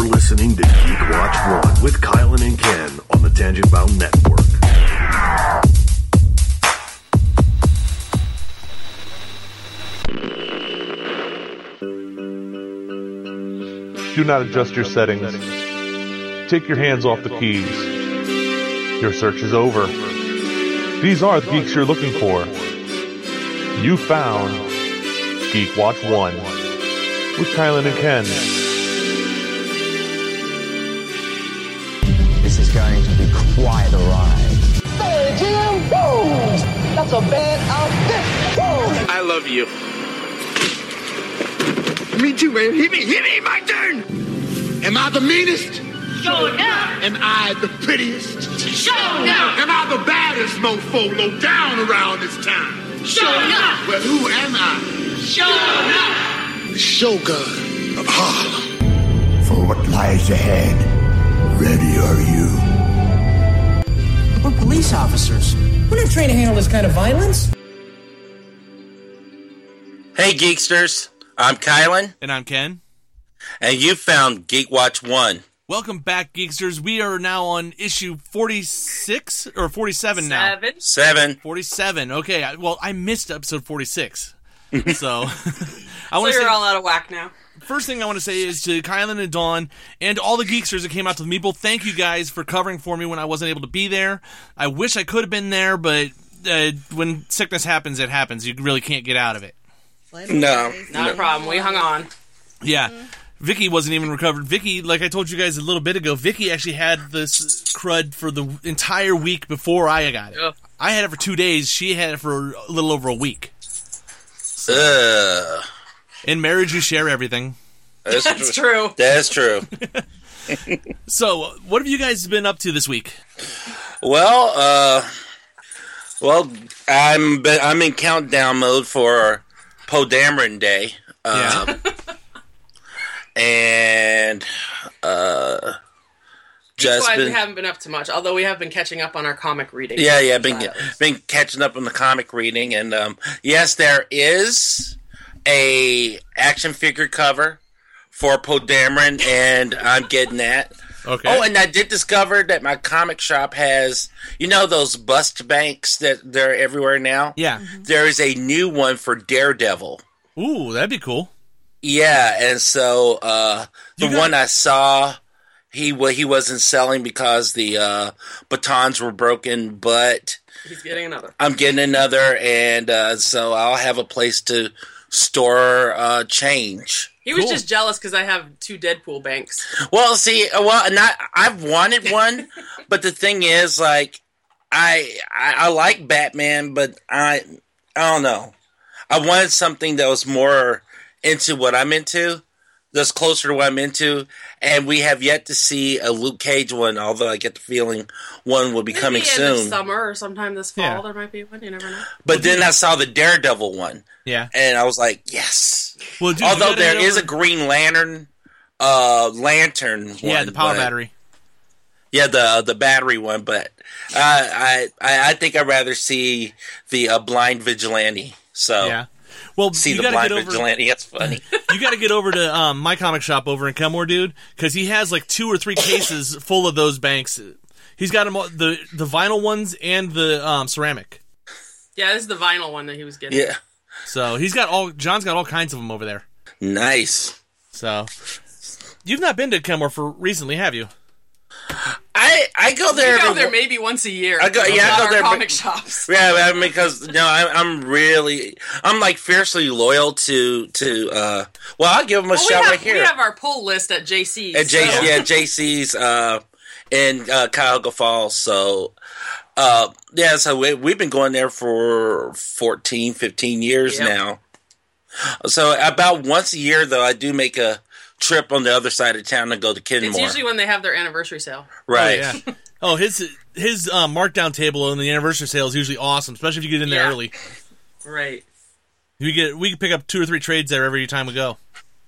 You're listening to Geek Watch 1 with Kylan and Ken on the Tangent Bound Network. Do not adjust your settings. Take your hands off the keys. Your search is over. These are the geeks you're looking for. You found Geek Watch 1 with Kylan and Ken. This is going to be quite a ride. Hey, Jim, whoa! That's a bad outfit. Whoa! I love you. Me too, man. Hit me, my turn. Am I the meanest? Sure enough. Am I the prettiest? Sure enough. Am I the baddest mofo low down around this town? Sure enough. Well, who am I? Sure enough. The Shogun of Harlem. For what lies ahead, ready are you? We're police officers. We're not trained to handle this kind of violence. Hey, Geeksters. I'm Kylan. And I'm Ken. And you found Geek Watch 1. Welcome back, Geeksters. We are now on issue 46 or 47 now. 7. 47. Okay, well, I missed episode 46. So, you're all out of whack now. First thing I want to say is to Kylan and Dawn and all the Geeksters that came out to the Meeple, thank you guys for covering for me when I wasn't able to be there. I wish I could have been there, but when sickness happens, it happens. You really can't get out of it. No. Not a problem. We hung on. Yeah. Vicky wasn't even recovered. Vicky, like I told you guys a little bit ago, Vicky actually had this crud for the entire week before I got it. Ugh. I had it for 2 days. She had it for a little over a week. In marriage, you share everything. That's true. That's true. So, what have you guys been up to this week? Well, I'm in countdown mode for Poe Dameron Day. Yeah. And just we haven't been up to much, although we have been catching up on our comic reading. Yeah, been catching up on the comic reading, and yes, there is a action figure cover for Poe Dameron, and I'm getting that. Okay. Oh, and I did discover that my comic shop has, those bust banks that they're everywhere now? Yeah. Mm-hmm. There is a new one for Daredevil. Ooh, that'd be cool. Yeah, and so one I saw, he wasn't selling because the batons were broken, but he's getting another. I'm getting another, and so I'll have a place to store change. He was just jealous because I have 2 Deadpool banks. Well, see, I've wanted one, but the thing is, like, I like Batman, but I don't know. I wanted something that was more into what I'm into, that's closer to what I'm into, and we have yet to see a Luke Cage one, although I get the feeling one will be coming soon. End of summer or sometime this fall, There might be one, you never know. But then I saw the Daredevil one, and I was like, yes. Well, dude, although there is a Green Lantern one. Yeah, the power battery. Yeah, the battery one, but I think I'd rather see the Blind Vigilante. So yeah. Well, see the Blind Vigilante. That's funny. You got to get over to my comic shop over in Kenmore, dude, because he has like 2 or 3 cases full of those banks. He's got them all, the vinyl ones and the ceramic. Yeah, this is the vinyl one that he was getting. Yeah. So John's got all kinds of them over there. Nice. So you've not been to Kenmore for recently, have you? I go there. You go there maybe once a year. I go there. Comic shops. Yeah, because I'm like fiercely loyal to. Well, I'll give them a shout right here. We have our pull list at JC's. JC's in Cuyahoga Falls. So, so we've been going there for 14, 15 years now. So about once a year, though, I do make a trip on the other side of town to go to Kenmore. It's usually when they have their anniversary sale. Right. Oh, yeah. His markdown table on the anniversary sale is usually awesome, especially if you get in there early. Right. We can pick up 2 or 3 trades there every time we go.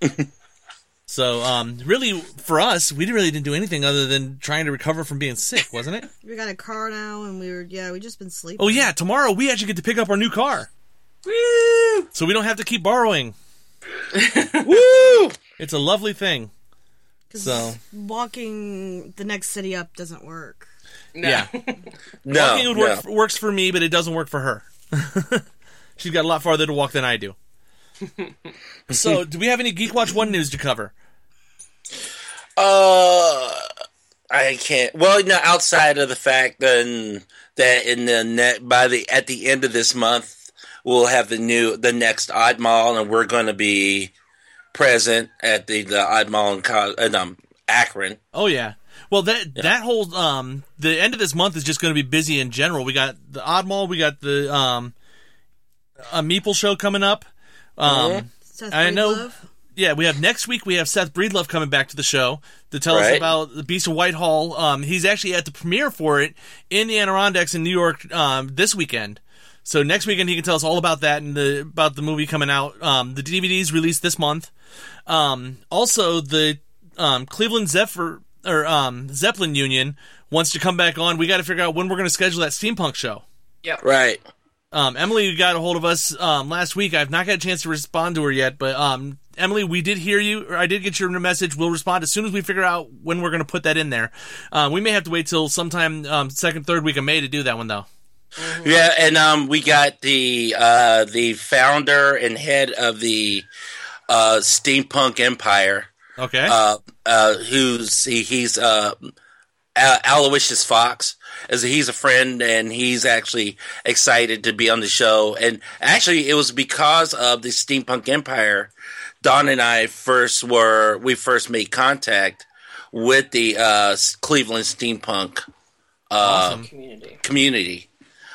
So, really, for us, we really didn't do anything other than trying to recover from being sick, wasn't it? We got a car now, and we just been sleeping. Oh, yeah, tomorrow we actually get to pick up our new car. Woo! So we don't have to keep borrowing. Woo! It's a lovely thing. So walking the next city up doesn't work. No. yeah, walking works for me, but it doesn't work for her. She's got a lot farther to walk than I do. So, do we have any Geek Watch 1 news to cover? I can't. Well, no, outside of the fact that in the at the end of this month, we'll have the next Odd Mall, and we're going to be present at the Odd Mall in Akron. Oh yeah. Well, that whole the end of this month is just going to be busy in general. We got the Odd Mall, we got the a Meeple show coming up. Seth I know. Breedlove. Yeah, we have next week. We have Seth Breedlove coming back to the show to tell us about the Beast of Whitehall. He's actually at the premiere for it in the Adirondacks in New York this weekend. So next weekend he can tell us all about that and about the movie coming out. The DVD's released this month. Also, the Cleveland Zeppelin Union wants to come back on. We got to figure out when we're going to schedule that steampunk show. Yep. Right. Emily got a hold of us last week. I've not got a chance to respond to her yet, but Emily, we did hear you, or I did get your message. We'll respond as soon as we figure out when we're going to put that in there. We may have to wait till sometime second, third week of May to do that one, though. Mm-hmm. Yeah, and we got the founder and head of the Steampunk Empire. Okay. He's Aloysius Fox. He's a friend, and he's actually excited to be on the show. And actually, it was because of the Steampunk Empire, Don and I first made contact with the Cleveland Steampunk community.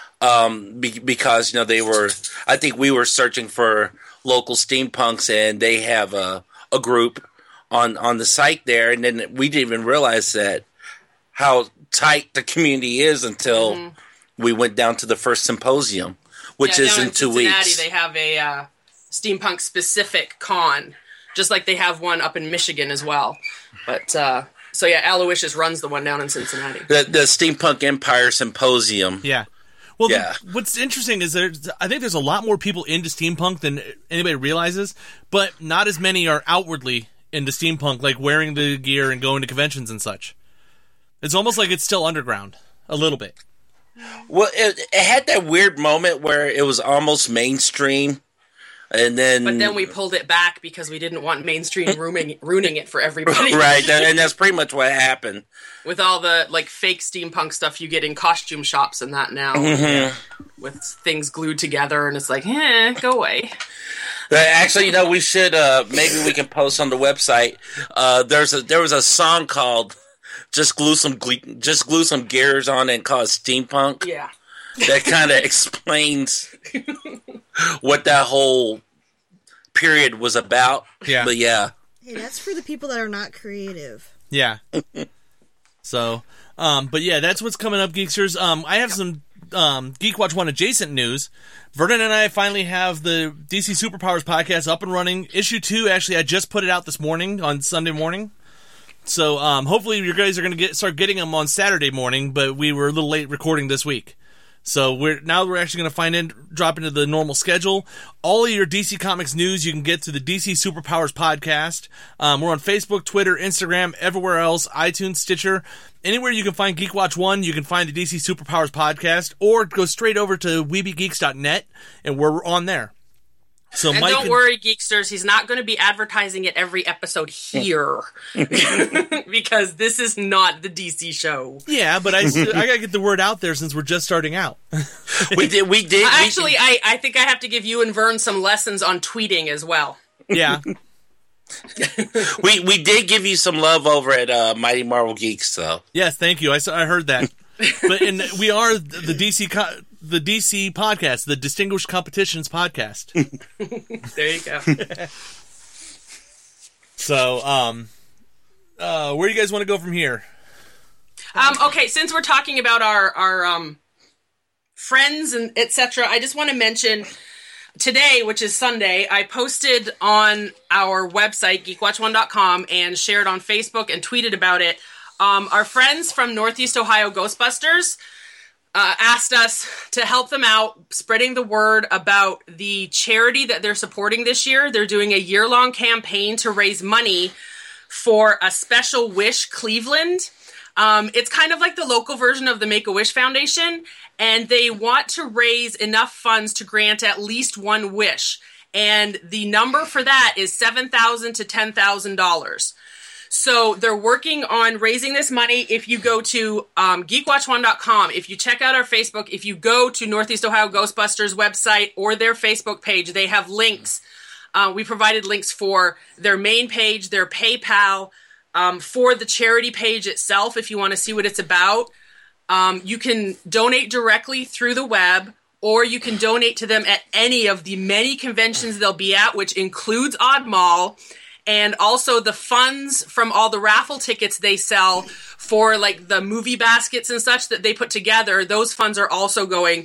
Because I think we were searching for local steampunks, and they have a group on the site there, and then we didn't even realize how tight the community is until we went down to the first symposium, which is in 2 weeks. They have a steampunk specific con, just like they have one up in Michigan as well. But so yeah, Aloysius runs the one down in Cincinnati. The Steampunk Empire Symposium. Yeah. Well, what's interesting is I think there's a lot more people into steampunk than anybody realizes, but not as many are outwardly into steampunk, like wearing the gear and going to conventions and such. It's almost like it's still underground, a little bit. Well, it had that weird moment where it was almost mainstream, but then we pulled it back because we didn't want mainstream ruining it for everybody. Right, and that's pretty much what happened. With all the fake steampunk stuff you get in costume shops and that now, with things glued together, and it's like, go away. Actually, we should maybe we can post on the website. There was a song called "Just Glue Some Gears on It" and called Steampunk. Yeah, that kind of explains what that whole period was about. Yeah, but yeah. Hey, that's for the people that are not creative. Yeah. So, but yeah, that's what's coming up, Geeksters. I have some Geek Watch 1 adjacent news. Vernon and I finally have the DC Superpowers podcast up and running. Issue 2, actually, I just put it out this morning on Sunday morning. So, hopefully you guys are going to start getting them on Saturday morning, but we were a little late recording this week. So we're actually going to drop into the normal schedule. All of your DC Comics news you can get through the DC Superpowers podcast. We're on Facebook, Twitter, Instagram, everywhere else, iTunes, Stitcher. Anywhere you can find Geek Watch 1, you can find the DC Superpowers podcast, or go straight over to weebiegeeks.net, and we're on there. So and don't worry, Geeksters, he's not going to be advertising it every episode here because this is not the DC show. Yeah, but I got to get the word out there since we're just starting out. We did. Actually, I think I have to give you and Vern some lessons on tweeting as well. Yeah. we did give you some love over at Mighty Marvel Geeks, though. Yes, thank you. I heard that. But we are the DC podcast, the Distinguished Competitions podcast. There you go. So, where do you guys want to go from here? Okay, since we're talking about our friends and etc., I just want to mention today, which is Sunday, I posted on our website, geekwatch1.com, and shared on Facebook and tweeted about it. Our friends from Northeast Ohio Ghostbusters asked us to help them out spreading the word about the charity that they're supporting this year. They're doing a year-long campaign to raise money for a Special Wish Cleveland. It's kind of like the local version of the Make-A-Wish Foundation, and they want to raise enough funds to grant at least one wish. And the number for that is $7,000 to $10,000. So they're working on raising this money. If you go to geekwatch1.com, if you check out our Facebook, if you go to Northeast Ohio Ghostbusters website or their Facebook page, they have links. We provided links for their main page, their PayPal, for the charity page itself if you want to see what it's about. You can donate directly through the web, or you can donate to them at any of the many conventions they'll be at, which includes Odd Mall. And also the funds from all the raffle tickets they sell for like the movie baskets and such that they put together, those funds are also going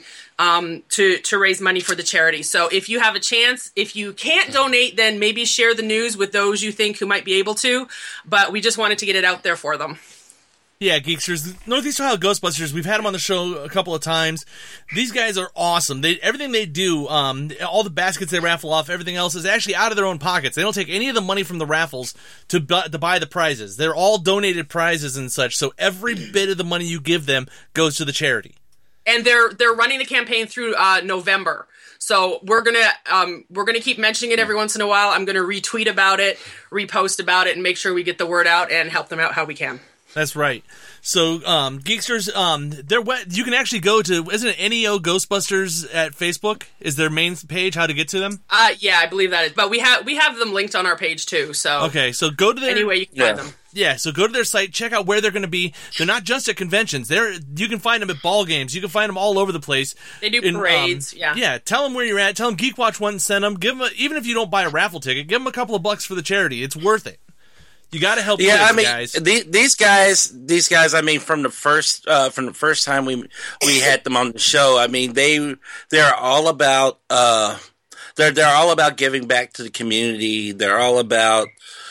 to raise money for the charity. So if you have a chance, if you can't donate, then maybe share the news with those you think who might be able to. But we just wanted to get it out there for them. Yeah, Geeksters, Northeast Ohio Ghostbusters, we've had them on the show a couple of times. These guys are awesome. Everything they do, all the baskets they raffle off, everything else is actually out of their own pockets. They don't take any of the money from the raffles to buy the prizes. They're all donated prizes and such, so every bit of the money you give them goes to the charity. And they're running the campaign through November. So we're gonna keep mentioning it every once in a while. I'm gonna retweet about it, repost about it, and make sure we get the word out and help them out how we can. That's right. So, Geeksters, you can actually go to, isn't it NEO Ghostbusters at Facebook? Is their main page how to get to them? Yeah, I believe that is. But we have them linked on our page too. So okay, so go to their anyway you can find them. Yeah, so go to their site, check out where they're going to be. They're not just at conventions. You can find them at ball games. You can find them all over the place. They do parades. Yeah, tell them where you're at. Tell them Geek Watch 1 send them. Give them even if you don't buy a raffle ticket, give them a couple of bucks for the charity. It's worth it. You got to help guys. These guys. I mean, from the first time we had them on the show. I mean, they're all about they're all about giving back to the community. They're all about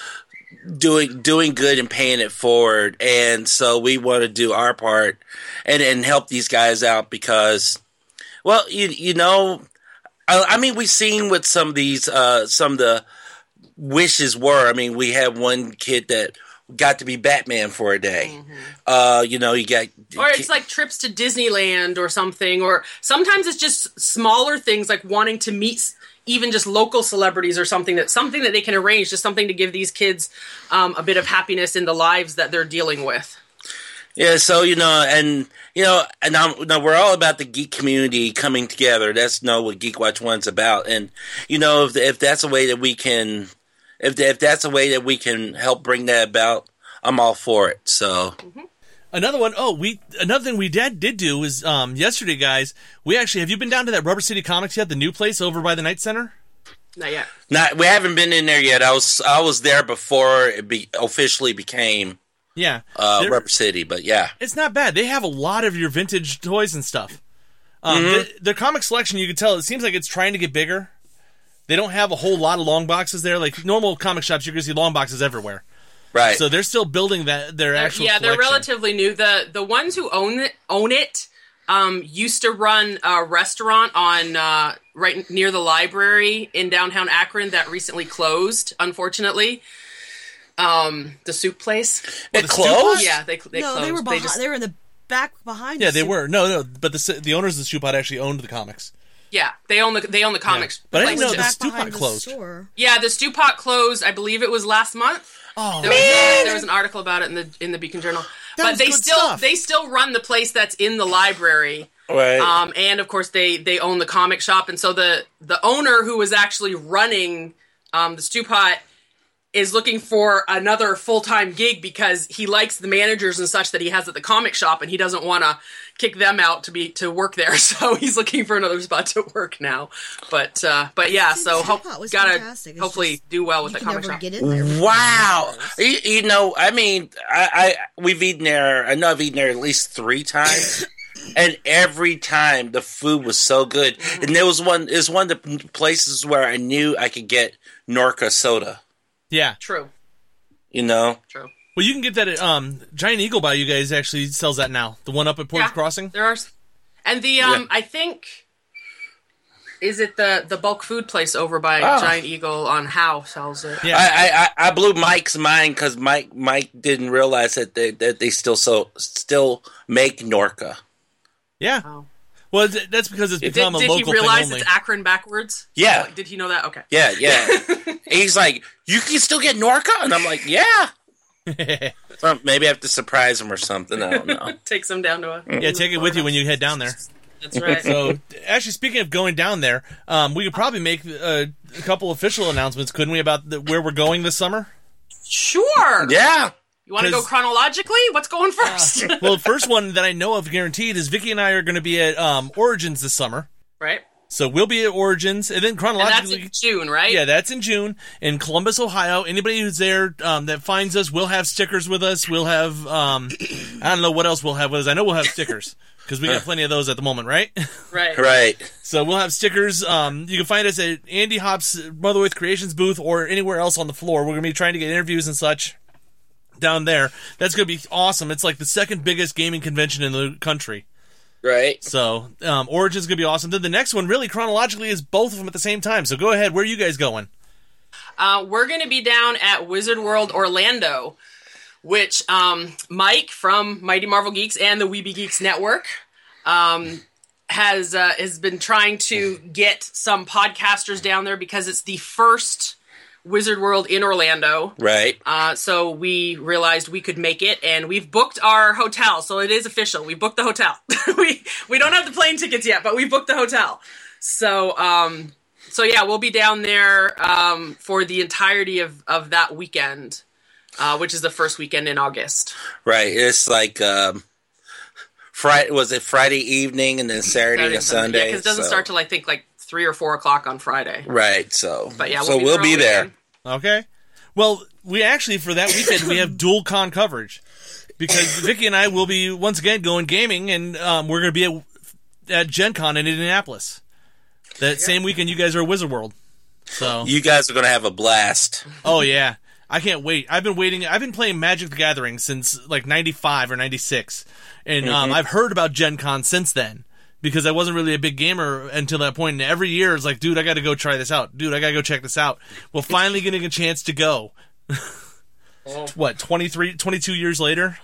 doing good and paying it forward. And so we want to do our part and help these guys out because, well, you know, I mean, we've seen what some of the wishes were. I mean, we had one kid that got to be Batman for a day. Mm-hmm. You know, you got... Or it's like trips to Disneyland or something, or sometimes it's just smaller things like wanting to meet even just local celebrities or something that they can arrange, just something to give these kids a bit of happiness in the lives that they're dealing with. Yeah, so, and we're all about the geek community coming together. That's what Geek Watch 1's about. And, if that's a way that we can... If that's a way that we can help bring that about, I'm all for it. So, another thing we did do is yesterday, guys. We actually have you been down to that Rubber City Comics yet? The new place over by the Night Center? Not yet. We haven't been in there yet. I was there before it officially became Rubber City, but yeah, it's not bad. They have a lot of your vintage toys and stuff. Their comic selection, you can tell, it seems like it's trying to get bigger. They don't have a whole lot of long boxes there. Like normal comic shops, you're going to see long boxes everywhere. Right. So they're still building their actual collection. They're relatively new. The ones who own it used to run a restaurant on right near the library in downtown Akron that recently closed, unfortunately. The soup place. It closed? Yeah, they closed. They were they were in the back behind. Yeah, they were. No, but the owners of the Stew Pot actually owned the comics. Yeah, they own the comics. Yeah. But I didn't know the Stew Pot closed. Yeah, the Stew Pot closed. I believe it was last month. Oh, there was an article about it in the Beacon Journal. But they still run the place that's in the library. Right. And of course they own the comic shop, and so the owner who was actually running the Stew Pot is looking for another full-time gig because he likes the managers and such that he has at the comic shop, and he doesn't want to kick them out to work there. So he's looking for another spot to work now. But yeah, so gotta hopefully do well with the comic shop. Wow. I mean, we've eaten there. I know I've eaten there at least 3 times. And every time the food was so good. And it was one of the places where I knew I could get Norca soda. Yeah. True. True. Well, you can get that at Giant Eagle by you guys actually sells that now. The one up at Portage Crossing. There are, and the I think Is it the bulk food place over by Giant Eagle on Howe sells it? Yeah. I blew Mike's mind because Mike didn't realize that they still make Norca. Yeah. Oh. Well, that's because it's become a local thing only. Did he realize it's Akron backwards? Yeah. Did he know that? Okay. Yeah. He's like, you can still get Norca? And I'm like, yeah. So maybe I have to surprise him or something. I don't know. Take some down to a... Yeah, take it with you when you head down there. That's right. So, actually, speaking of going down there, we could probably make a couple official announcements, couldn't we, about where we're going this summer? Sure. Yeah. You want to go chronologically? What's going first? Well, the first one that I know of guaranteed is Vicky and I are going to be at Origins this summer. Right. So we'll be at Origins, and then chronologically... And that's in June, right? Yeah, that's in June, in Columbus, Ohio. Anybody who's there that finds us, we'll have stickers with us. We'll have... I don't know what else we'll have with us. I know we'll have stickers, because we got plenty of those at the moment, right? Right. So we'll have stickers. You can find us at Andy Hop's Mother Earth Creations booth or anywhere else on the floor. We're going to be trying to get interviews and such down there. That's going to be awesome. It's like the second biggest gaming convention in the country. Right. So, Origin's going to be awesome. Then the next one, really, chronologically, is both of them at the same time. So go ahead. Where are you guys going? We're going to be down at Wizard World Orlando, which Mike from Mighty Marvel Geeks and the Weeby Geeks Network has been trying to get some podcasters down there because it's the first Wizard World in Orlando. Right. So we realized we could make it, and we've booked our hotel. So it is official. We booked the hotel. we don't have the plane tickets yet, but we booked the hotel. So yeah, we'll be down there for the entirety of that weekend, which is the first weekend in August. Right. It's like Friday. Was it Friday evening and then Saturday and Sunday? Yeah, because it doesn't start till I think like 3 or 4 o'clock on Friday. Right. So, but yeah, we'll be there. Okay. Well, we actually, for that weekend, we have dual con coverage because Vicky and I will be once again going gaming, and we're going to be at Gen Con in Indianapolis. That same weekend, you guys are at Wizard World. So you guys are going to have a blast. Oh yeah, I can't wait. I've been waiting. I've been playing Magic the Gathering since like 95 or 96, and I've heard about Gen Con since then. Because I wasn't really a big gamer until that point. And every year it's like, dude, I got to go try this out. Dude, I got to go check this out. Well, finally getting a chance to go. What, 22 years later?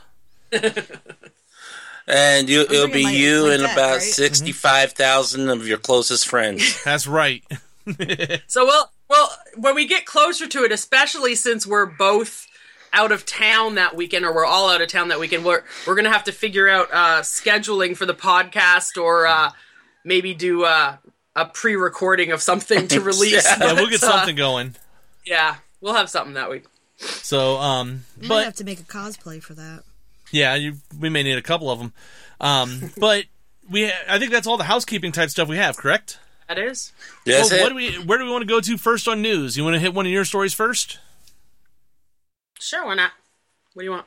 And it'll be you and about 65,000 of your closest friends. That's right. So, well, when we get closer to it, especially since we're both out of town that weekend, or we're all out of town that weekend, we're going to have to figure out scheduling for the podcast, or maybe do a pre-recording of something to release. Yeah, we'll get something going. Yeah, we'll have something that week. So, you might have to make a cosplay for that. Yeah, we may need a couple of them. But I think that's all the housekeeping type stuff we have, correct? That is. Yes. Well, where do we want to go to first on news? You want to hit one of your stories first? Sure, why not? What do you want?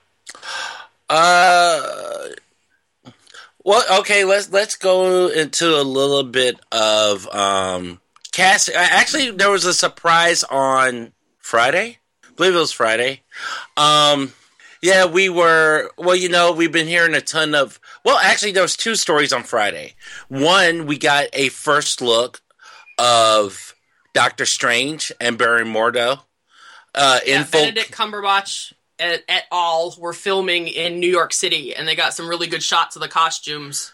Well, okay, let's go into a little bit of cast. Actually, there was a surprise on Friday. I believe it was Friday. Yeah, we've been hearing a ton of... Well, actually, there was 2 stories on Friday. One, we got a first look of Doctor Strange and Barry Mordo. Benedict Cumberbatch et al. Were filming in New York City, and they got some really good shots of the costumes.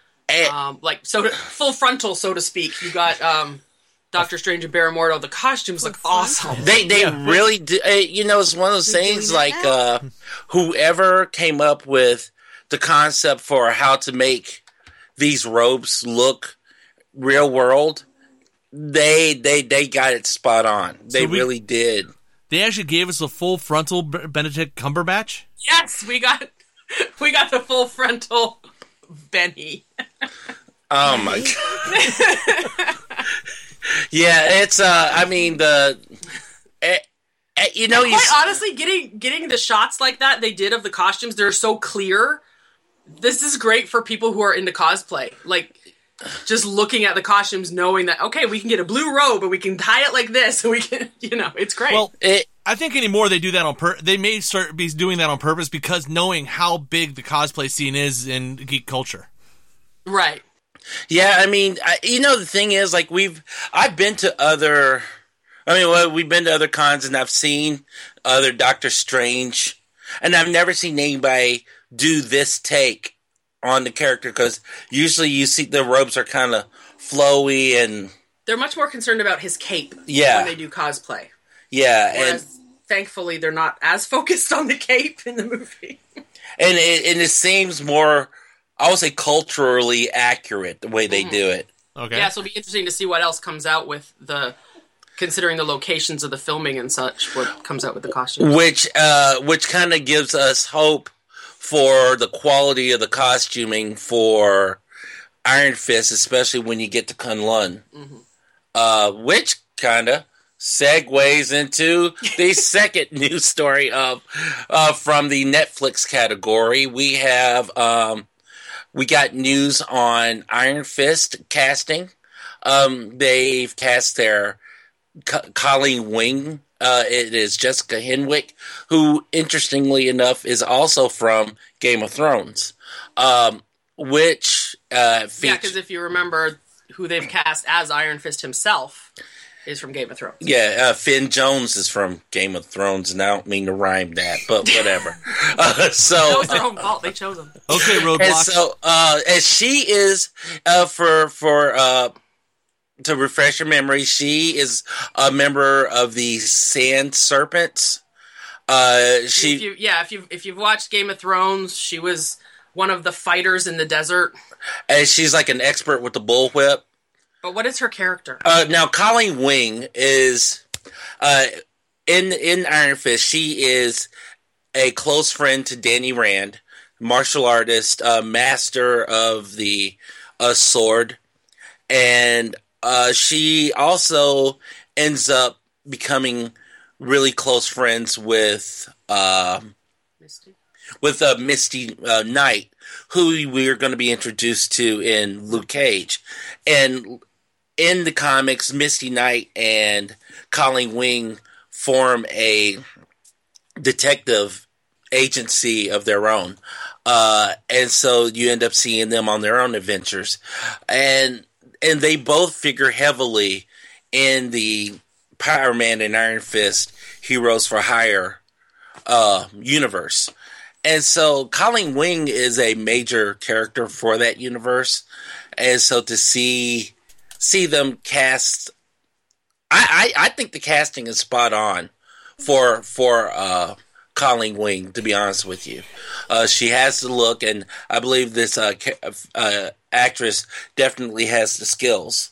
Full frontal, so to speak. You got Doctor Strange and Barry Mordo. The costumes look awesome. They really do. It's one of those things like whoever came up with the concept for how to make these robes look real world, they got it spot on. They really did. They actually gave us a full frontal Benedict Cumberbatch? Yes, we got the full frontal Benny. Oh my god. Yeah, it's honestly, getting the shots like that they did of the costumes, they're so clear. This is great for people who are into cosplay. Like, just looking at the costumes, knowing that, okay, we can get a blue robe, and we can tie it like this, and we can, it's great. Well, I think anymore they do that on they may start be doing that on purpose because knowing how big the cosplay scene is in geek culture. Right. Yeah, I mean, the thing is, like, I've been to other, we've been to other cons, and I've seen other Doctor Strange, and I've never seen anybody do this take on the character, because usually you see the robes are kind of flowy, and they're much more concerned about his cape Yeah. when they do cosplay. yeah, Whereas, thankfully, they're not as focused on the cape in the movie. and it seems more, I would say, culturally accurate the way they do it. Okay. Yeah, so it'll be interesting to see what else comes out with considering the locations of the filming and such, what comes out with the costumes. Which kind of gives us hope for the quality of the costuming for Iron Fist, especially when you get to Kunlun. Which kind of segues into the second news story from the Netflix category. We got news on Iron Fist casting. They've cast their Colleen Wing. It is Jessica Henwick, who, interestingly enough, is also from Game of Thrones. Which because if you remember, who they've cast as Iron Fist himself is from Game of Thrones. Yeah, Finn Jones is from Game of Thrones, and I don't mean to rhyme that, but whatever. That was their own fault. They chose him. Okay, Roadblock. And so, as she is, to refresh your memory, she is a member of the Sand Serpents. If you've watched Game of Thrones, she was one of the fighters in the desert. And she's like an expert with the bullwhip. But what is her character? Now, Colleen Wing is in Iron Fist. She is a close friend to Danny Rand, martial artist, master of the sword, and she also ends up becoming really close friends with Misty Knight, who we're going to be introduced to in Luke Cage. And in the comics, Misty Knight and Colleen Wing form a detective agency of their own. And so you end up seeing them on their own adventures. And they both figure heavily in the Power Man and Iron Fist Heroes for Hire universe. And so Colleen Wing is a major character for that universe. And so to see them cast, I think the casting is spot on for Colleen Wing, to be honest with you. She has the look, and I believe this actress definitely has the skills.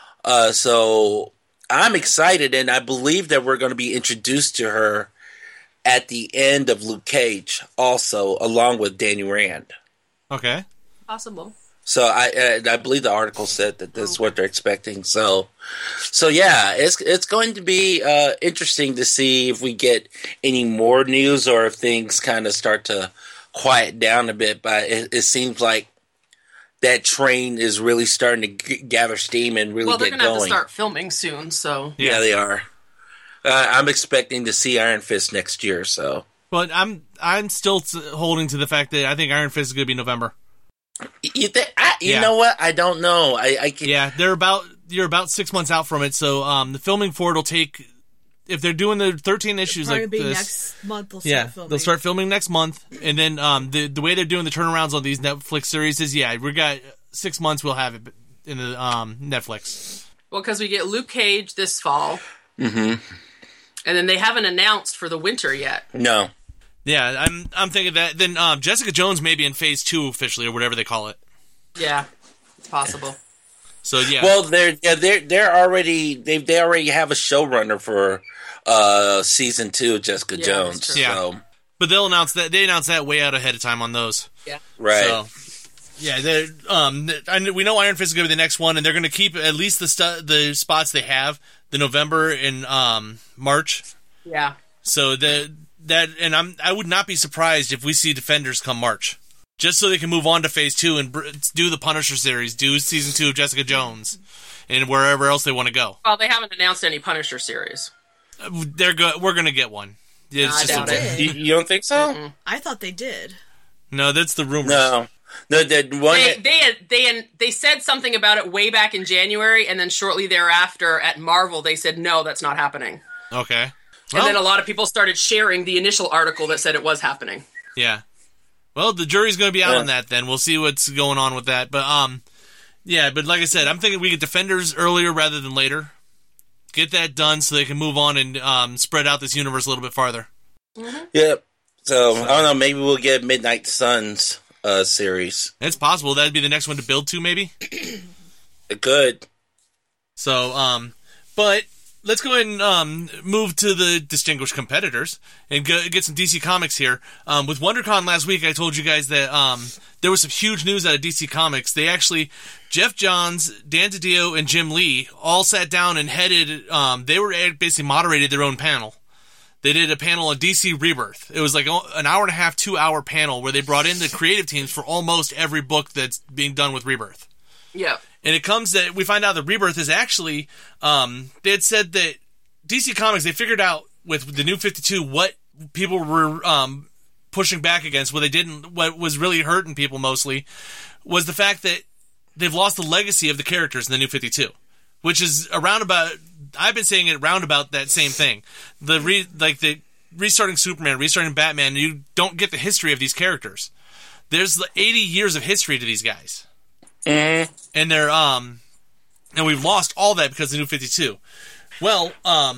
So I'm excited, and I believe that we're going to be introduced to her at the end of Luke Cage, also, along with Danny Rand. Okay. Possible. So I believe the article said that this is what they're expecting. So yeah, it's going to be interesting to see if we get any more news or if things kind of start to quiet down a bit. But it seems like that train is really starting to gather steam and really get going. Well, they're going to have to start filming soon. So yeah, they are. I'm expecting to see Iron Fist next year. So, but I'm still holding to the fact that I think Iron Fist is going to be November. You think? You know what? I don't know. I can... Yeah, you're about 6 months out from it. So the filming for it will take, if they're doing the 13 issues like this, next month. They'll start filming next month, and then the way they're doing the turnarounds on these Netflix series is we got 6 months. We'll have it in the Netflix. Well, because we get Luke Cage this fall, and then they haven't announced for the winter yet. No. Yeah, I'm thinking that. Then Jessica Jones may be in Phase 2 officially, or whatever they call it. Yeah, it's possible. So yeah. Well, they already have a showrunner for season 2 of Jessica Jones. Yeah. So. But they'll announce that. They announce that way out ahead of time on those. Yeah. Right. So, yeah, we know Iron Fist is going to be the next one, and they're going to keep at least the spots they have, the November and March. Yeah. So I would not be surprised if we see Defenders come March, just so they can move on to Phase 2 and do the Punisher series, do season 2 of Jessica Jones, and wherever else they want to go. Well, they haven't announced any Punisher series. We're going to get one. I doubt it. You don't think so? I thought they did. No, that's the rumor. No. No, the one they said something about it way back in January, and then shortly thereafter at Marvel, they said, no, that's not happening. Okay. And then a lot of people started sharing the initial article that said it was happening. Yeah. Well, the jury's going to be out on that then. We'll see what's going on with that. But, yeah, but like I said, I'm thinking we get Defenders earlier rather than later. Get that done so they can move on and spread out this universe a little bit farther. Mm-hmm. Yep. So, I don't know, maybe we'll get Midnight Suns series. It's possible. That'd be the next one to build to, maybe? It could. So, but let's go ahead and move to the distinguished competitors and get some DC Comics here. With WonderCon last week, I told you guys that there was some huge news out of DC Comics. They actually, Jeff Johns, Dan DiDio, and Jim Lee all sat down and headed, they were basically moderated their own panel. They did a panel on DC Rebirth. It was like an hour and a half, 2-hour panel where they brought in the creative teams for almost every book that's being done with Rebirth. Yeah. And it comes that we find out that Rebirth is actually, they had said that DC Comics, they figured out with the New 52 what people were pushing back against, what was really hurting people mostly, was the fact that they've lost the legacy of the characters in the New 52, which is around about, I've been saying it around about that same thing. The restarting Superman, restarting Batman, you don't get the history of these characters. There's 80 years of history to these guys. Mm-hmm. And they're and we've lost all that because of the New 52. Well,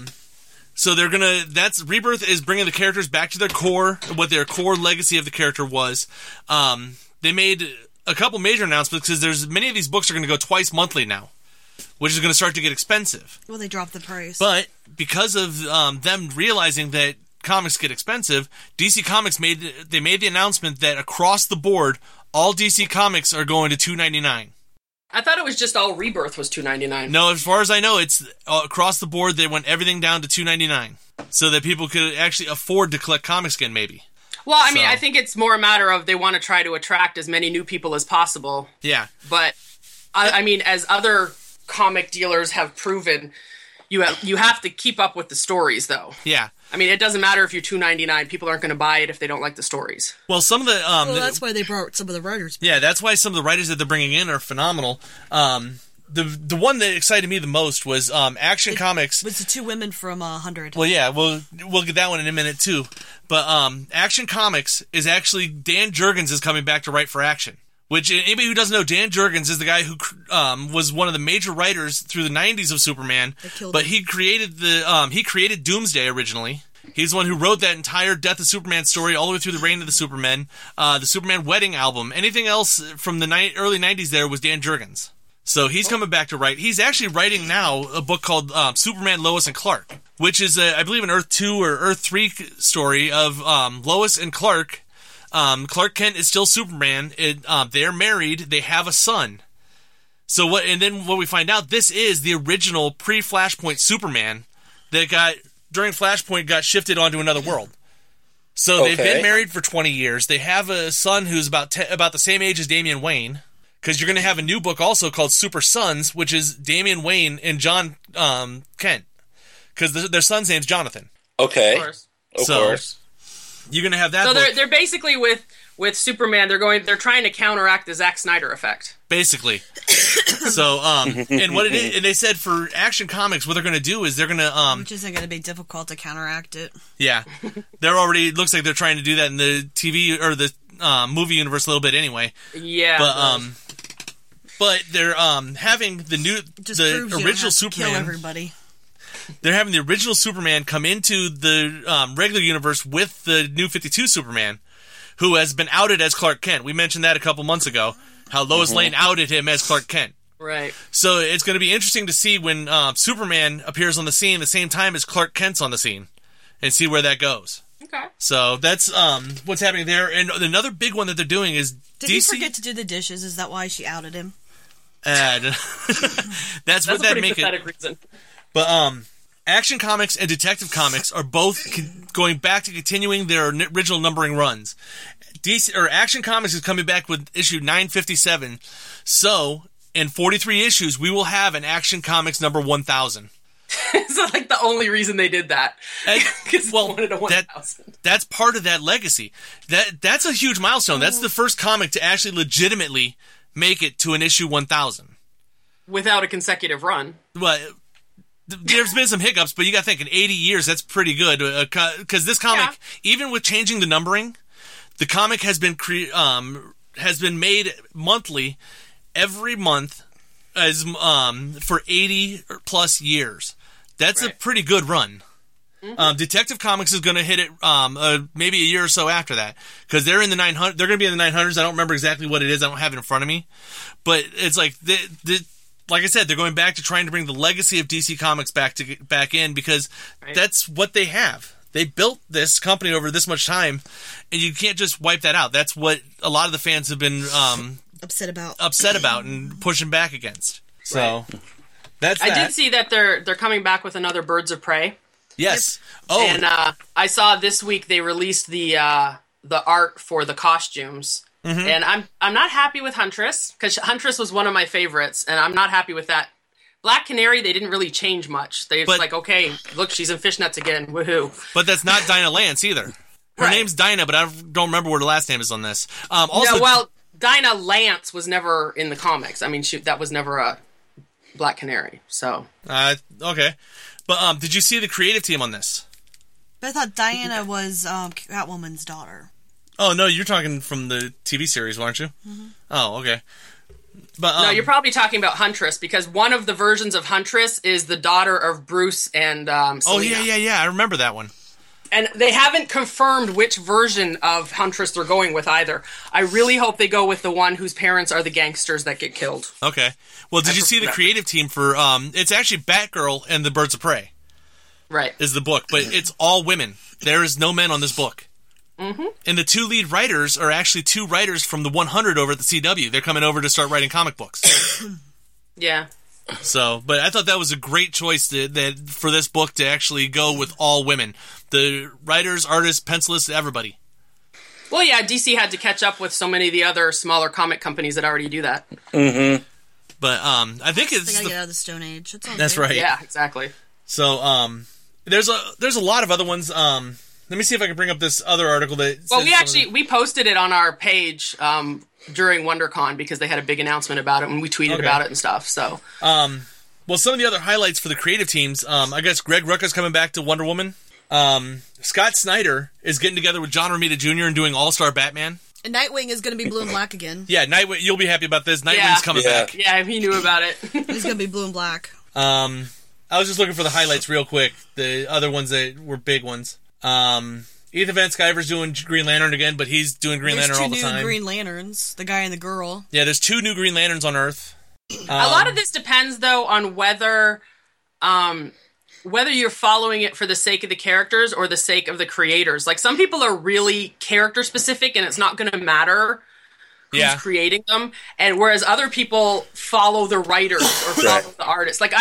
so they're gonna. That's Rebirth is bringing the characters back to their core, what their core legacy of the character was. They made a couple major announcements because there's many of these books are going to go twice monthly now, which is going to start to get expensive. Well, they dropped the price. But because of them realizing that comics get expensive, DC Comics made the announcement that across the board, all DC Comics are going to $2.99. I thought it was just all Rebirth was $2.99. No, as far as I know, it's across the board. They went everything down to $2.99, so that people could actually afford to collect comics again. Maybe. Well, I mean, I think it's more a matter of they want to try to attract as many new people as possible. Yeah. But I mean, as other comic dealers have proven, you have to keep up with the stories, though. Yeah. I mean, it doesn't matter if you're $2.99. People aren't going to buy it if they don't like the stories. Well, some of the that's why they brought some of the writers back. Yeah, that's why some of the writers that they're bringing in are phenomenal. The one that excited me the most was Action Comics. Was the two women from 100. Well, yeah, we'll get that one in a minute too. But Action Comics is actually Dan Jurgens is coming back to write for Action. Which, anybody who doesn't know, Dan Jurgens is the guy who was one of the major writers through the 90s of Superman. But he created Doomsday originally. He's the one who wrote that entire Death of Superman story all the way through the Reign of the Supermen, the Superman Wedding album. Anything else from the early 90s there was Dan Jurgens. So he's coming back to write. He's actually writing now a book called Superman, Lois, and Clark, which is, I believe, an Earth 2 or Earth 3 story of Lois and Clark. Clark Kent is still Superman. They're married. They have a son. So what? And then what we find out, this is the original pre-Flashpoint Superman that during Flashpoint got shifted onto another world. So they've been married for 20 years. They have a son who's about the same age as Damian Wayne. Because you're going to have a new book also called Super Sons, which is Damian Wayne and John Kent. Because their son's name's Jonathan. Okay. Of course. You're going to have that. So book. they're basically with Superman. They're trying to counteract the Zack Snyder effect. Basically. So and what it is, and they said for Action Comics, what they're going to do is they're going to which isn't going to be difficult to counteract it. Yeah, they're already. It looks like they're trying to do that in the TV or the movie universe a little bit anyway. Yeah, but they're having the original Superman. Kill everybody. They're having the original Superman come into the regular universe with the New 52 Superman, who has been outed as Clark Kent. We mentioned that a couple months ago, how Lois Lane outed him as Clark Kent. Right. So it's going to be interesting to see when Superman appears on the scene the same time as Clark Kent's on the scene, and see where that goes. Okay. So that's what's happening there. And another big one that they're doing is Did he forget to do the dishes? Is that why she outed him? That's what that make it. Pathetic reason. But Action Comics and Detective Comics are both going back to continuing their original numbering runs. Action Comics is coming back with issue 957. So in 43 issues, we will have an Action Comics number 1000. So like the only reason they did that. Because well, wanted a 1,000. That's part of that legacy. That's a huge milestone. That's the first comic to actually legitimately make it to an issue 1,000 without a consecutive run. Well, there's been some hiccups, but you got to think in 80 years that's pretty good. Because this comic, even with changing the numbering, the comic has been made monthly every month as for 80 plus years. That's a pretty good run. Mm-hmm. Detective Comics is going to hit it maybe a year or so after that, because they're in the 900. They're going to be in the 900s. I don't remember exactly what it is. I don't have it in front of me, but it's like like I said, they're going back to trying to bring the legacy of DC Comics back in, because that's what they have. They built this company over this much time, and you can't just wipe that out. That's what a lot of the fans have been upset about and pushing back against. So that's that. I did see that they're coming back with another Birds of Prey. Yes. Yep. Oh, and I saw this week they released the art for the costumes, and I'm not happy with Huntress, because Huntress was one of my favorites, and I'm not happy with that. Black Canary, they didn't really change much. They just like, okay, look, she's in fishnets again, woohoo! But that's not Dinah Lance either. Her name's Dinah, but I don't remember what her last name is on this. Also, no, well, Dinah Lance was never in the comics. I mean, that was never a Black Canary. So okay. But did you see the creative team on this? But I thought Diana was Catwoman's daughter. Oh, no, you're talking from the TV series, aren't you? Mm-hmm. Oh, okay. But no, you're probably talking about Huntress, because one of the versions of Huntress is the daughter of Bruce and Selina. Oh, yeah. I remember that one. And they haven't confirmed which version of Huntress they're going with either. I really hope they go with the one whose parents are the gangsters that get killed. Okay. Well, did you see the creative team for... it's actually Batgirl and the Birds of Prey. Right. Is the book, but it's all women. There is no men on this book. Mm-hmm. And the two lead writers are actually two writers from the 100 over at the CW. They're coming over to start writing comic books. Yeah. So, but I thought that was a great choice for this book to actually go with all women. The writers, artists, pencilists, everybody. Well, yeah, DC had to catch up with so many of the other smaller comic companies that already do that. Mm-hmm. But I think it's... They gotta get out of the Stone Age. That's right. Yeah, exactly. So, there's a lot of other ones. Let me see if I can bring up this other article that... Well, we posted it on our page during WonderCon, because they had a big announcement about it, and we tweeted about it and stuff, so... Well, some of the other highlights for the creative teams, I guess Greg Rucka's coming back to Wonder Woman. Scott Snyder is getting together with John Romita Jr. and doing All-Star Batman. And Nightwing is going to be blue and black again. Yeah, Nightwing. You'll be happy about this. Nightwing's coming back. Yeah, he knew about it. He's going to be blue and black. I was just looking for the highlights real quick. The other ones that were big ones. Ethan Van Sciver's doing Green Lantern again, but he's doing Green Lantern all the time. There's 2 new Green Lanterns, the guy and the girl. Yeah, there's 2 new Green Lanterns on Earth. A lot of this depends, though, on whether you're following it for the sake of the characters or the sake of the creators. Like, some people are really character specific, and it's not going to matter who's creating them. And whereas other people follow the writers or follow the artists. Like,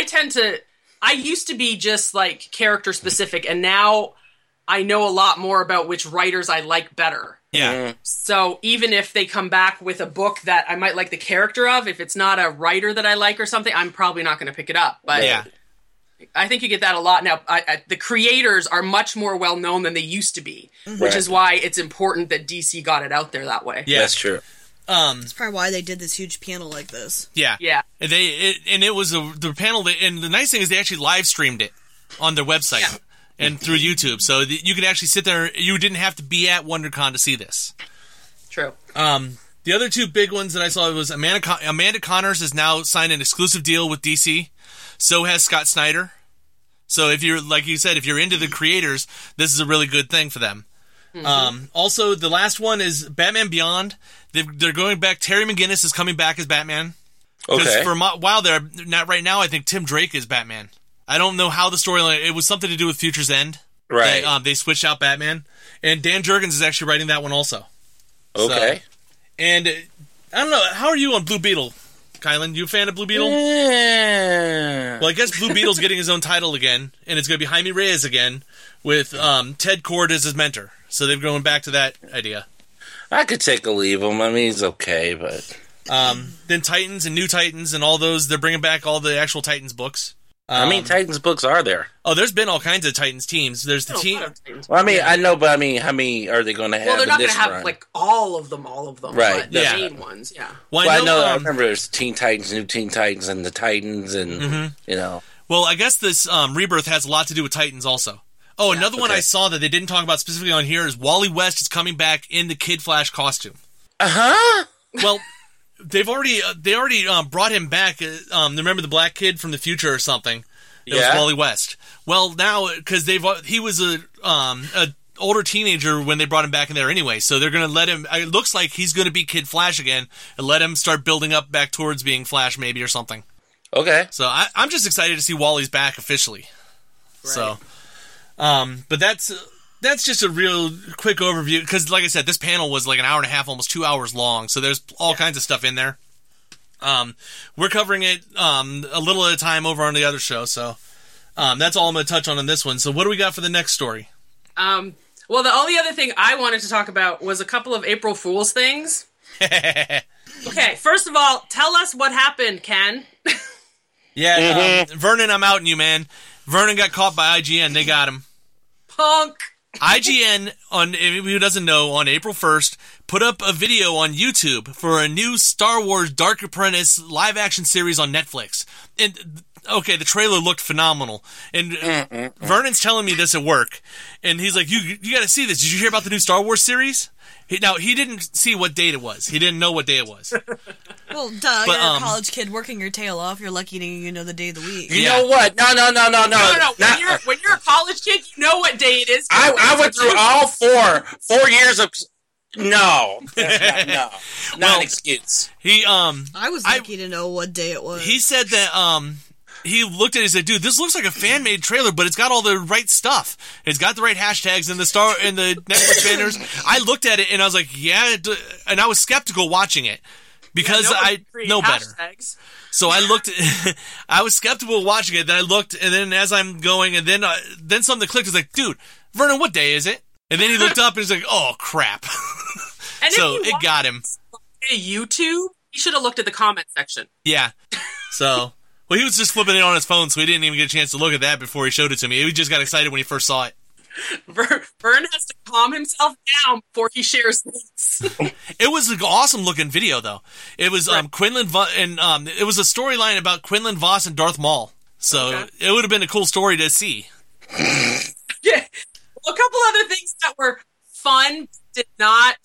I used to be just like character specific, and now I know a lot more about which writers I like better. Yeah. So even if they come back with a book that I might like the character of, if it's not a writer that I like or something, I'm probably not going to pick it up. But I think you get that a lot now. The creators are much more well known than they used to be, which is why it's important that DC got it out there that way. Yeah, that's true. That's probably why they did this huge panel like this. Yeah. And it was the panel, and the nice thing is they actually live streamed it on their website and through YouTube, so you could actually sit there. You didn't have to be at WonderCon to see this. True. The other 2 big ones that I saw was Amanda Connors has now signed an exclusive deal with DC. So has Scott Snyder. So if you're, like you said, if you're into the creators, this is a really good thing for them. Mm-hmm. Also, the last one is Batman Beyond. They're going back. Terry McGinnis is coming back as Batman. Because for a while there, not right now, I think Tim Drake is Batman. I don't know how the storyline... It was something to do with Future's End. Right. They switched out Batman. And Dan Jurgens is actually writing that one also. Okay. So, and I don't know, how are you on Blue Beetle, Kylan? You a fan of Blue Beetle? Yeah. Well, I guess Blue Beetle's getting his own title again, and it's going to be Jaime Reyes again, with Ted Kord as his mentor. So they're going back to that idea. I could take a leave him. I mean, he's okay, but... Then Titans and New Titans and all those, they're bringing back all the actual Titans books. How many Titans books are there? Oh, there's been all kinds of Titans teams. There's the team. Well, I mean, I know, but I mean, how many are they going to have? Well, they're not going to have like all of them, right? But the main ones, yeah. Well, I know. I remember there's Teen Titans, New Teen Titans, and the Titans, and you know. Well, I guess this Rebirth has a lot to do with Titans, also. Oh, another one I saw that they didn't talk about specifically on here is Wally West is coming back in the Kid Flash costume. Well, they already brought him back. Remember the black kid from the future or something? It was Wally West. Well, now because he was a older teenager when they brought him back in there anyway, so they're going to let him. It looks like he's going to be Kid Flash again and let him start building up back towards being Flash, maybe or something. Okay. So I'm just excited to see Wally's back officially. Right. So, but that's just a real quick overview because, like I said, this panel was like an hour and a half, almost 2 hours long. So there's all kinds of stuff in there. We're covering it a little at a time over on the other show, so that's all I'm going to touch on this one. So what do we got for the next story? Well, the only other thing I wanted to talk about was a couple of April Fool's things. Okay, first of all, tell us what happened, Ken. Yeah, Vernon, I'm outing you, man. Vernon got caught by IGN. They got him. Punk. IGN, who doesn't know, on April 1st, put up a video on YouTube for a new Star Wars Dark Apprentice live-action series on Netflix. And, okay, the trailer looked phenomenal. And Vernon's telling me this at work. And he's like, you got to see this. Did you hear about the new Star Wars series? Now, he didn't see what date it was. He didn't know what day it was. Well, duh, you're a college kid working your tail off. You're lucky to know the day of the week. You know what? No. When you're a college kid, you know what day it is. I went through all 4 years of... No. Not an excuse. I was lucky to know what day it was. He said that... He looked at it and said, dude, this looks like a fan-made trailer, but it's got all the right stuff. It's got the right hashtags and the Netflix banners. I looked at it and I was like, yeah, and I was skeptical watching it because I know better. So I looked, I was skeptical watching it, then I looked, and then as I'm going, and then something clicked. I was like, dude, Vernon, what day is it? And then he looked up and he's like, oh, crap. And so it got him. YouTube, he should have looked at the comment section. Yeah. So... Well, he was just flipping it on his phone, so he didn't even get a chance to look at that before he showed it to me. He just got excited when he first saw it. Vern has to calm himself down before he shares things. It was an awesome-looking video, though. It was Quinlan and it was a storyline about Quinlan Voss and Darth Maul. So it would have been a cool story to see. Yeah. Well, a couple other things that were fun did not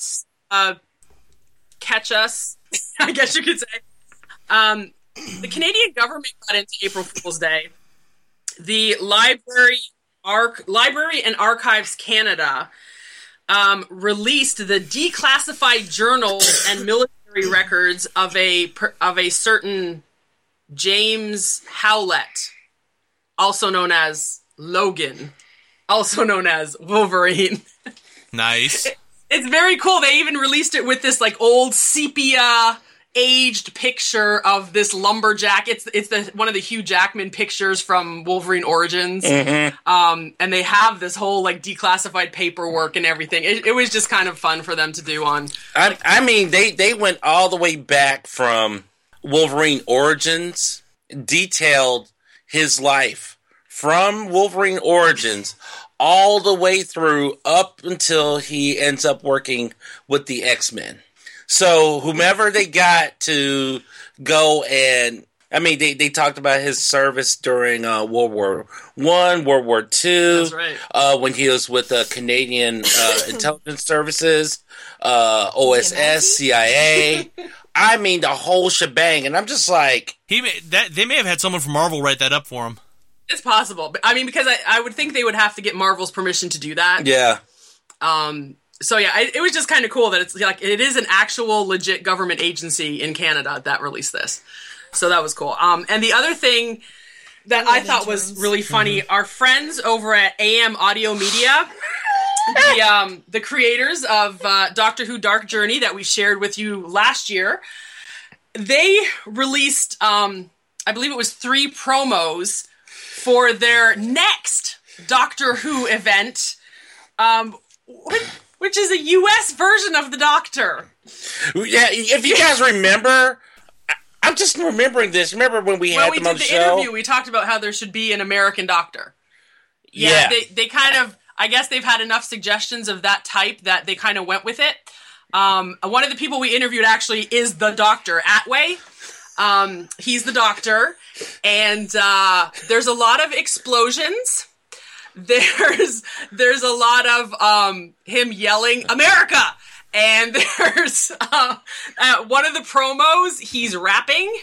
catch us, I guess you could say. The Canadian government got into April Fool's Day. The Library and Archives Canada released the declassified journals and military records of a certain James Howlett, also known as Logan, also known as Wolverine. Nice. It's very cool. They even released it with this like old sepia aged picture of this lumberjack. It's one of the Hugh Jackman pictures from Wolverine Origins. And they have this whole like declassified paperwork and everything. It was just kind of fun for them to do on. I mean, they went all the way back from Wolverine Origins, detailed his life from Wolverine Origins all the way through up until he ends up working with the X-Men. So whomever they got to go and, I mean, they talked about his service during World War I, World War II. That's right. When he was with the Canadian Intelligence Services, OSS, CIA. I mean, the whole shebang. And I'm just like... they may have had someone from Marvel write that up for him. It's possible. But, I mean, because I would think they would have to get Marvel's permission to do that. Yeah. So yeah, it was just kind of cool that it's like it is an actual legit government agency in Canada that released this. So that was cool. And the other thing that I thought was really funny, our friends over at AM Audio Media, the creators of Doctor Who Dark Journey that we shared with you last year, they released, I believe it was 3 promos for their next Doctor Who event, which is a U.S. version of the Doctor. Yeah, if you guys remember, I I'm just remembering this. Remember when we had them on the show? When we did the interview, we talked about how there should be an American doctor. Yeah. They kind of, I guess they've had enough suggestions of that type that they kind of went with it. One of the people we interviewed actually is the Dr. Atway. He's the doctor, and there's a lot of explosions. There's a lot of him yelling "America," and there's one of the promos he's rapping.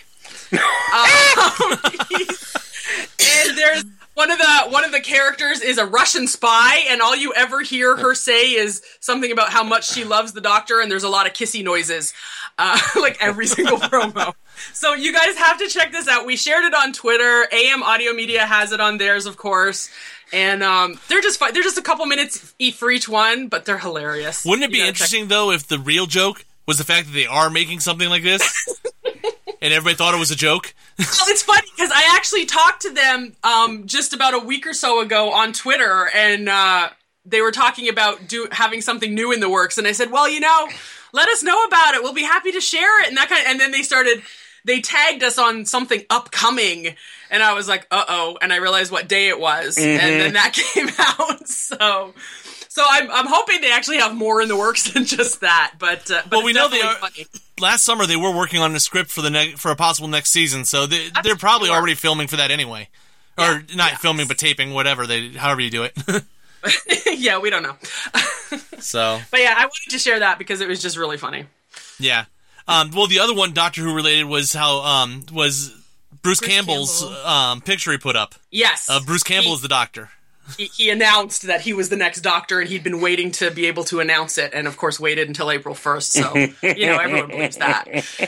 And there's one of the characters is a Russian spy, and all you ever hear her say is something about how much she loves the doctor, and there's a lot of kissy noises, like every single promo. So you guys have to check this out. We shared it on Twitter. AM Audio Media has it on theirs, of course. And they're just fun. They're just a couple minutes for each one, but they're hilarious. Wouldn't it be interesting, though, if the real joke was the fact that they are making something like this? And everybody thought it was a joke? Well, it's funny because I actually talked to them just about a week or so ago on Twitter, and they were talking about having something new in the works. And I said, well, let us know about it. We'll be happy to share it. And then they tagged us on something upcoming. And I was like, uh-oh. And I realized what day it was. Mm-hmm. And then that came out. So I'm hoping they actually have more in the works than just that. But we know they are. Funny. Last summer they were working on a script for a possible next season, so they're probably already filming for that anyway, or not filming but taping, however you do it. Yeah, we don't know. So, but yeah, I wanted to share that because it was just really funny. Yeah. Well, the other one Doctor Who related was how was Bruce Campbell's picture he put up. Yes, Bruce Campbell is the Doctor. He announced that he was the next Doctor, and he'd been waiting to be able to announce it, and of course waited until April 1st, so, everyone believes that.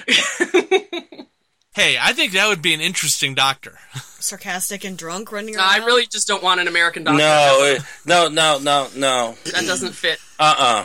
Hey, I think that would be an interesting Doctor. Sarcastic and drunk running around? I really just don't want an American Doctor. No. That doesn't fit. At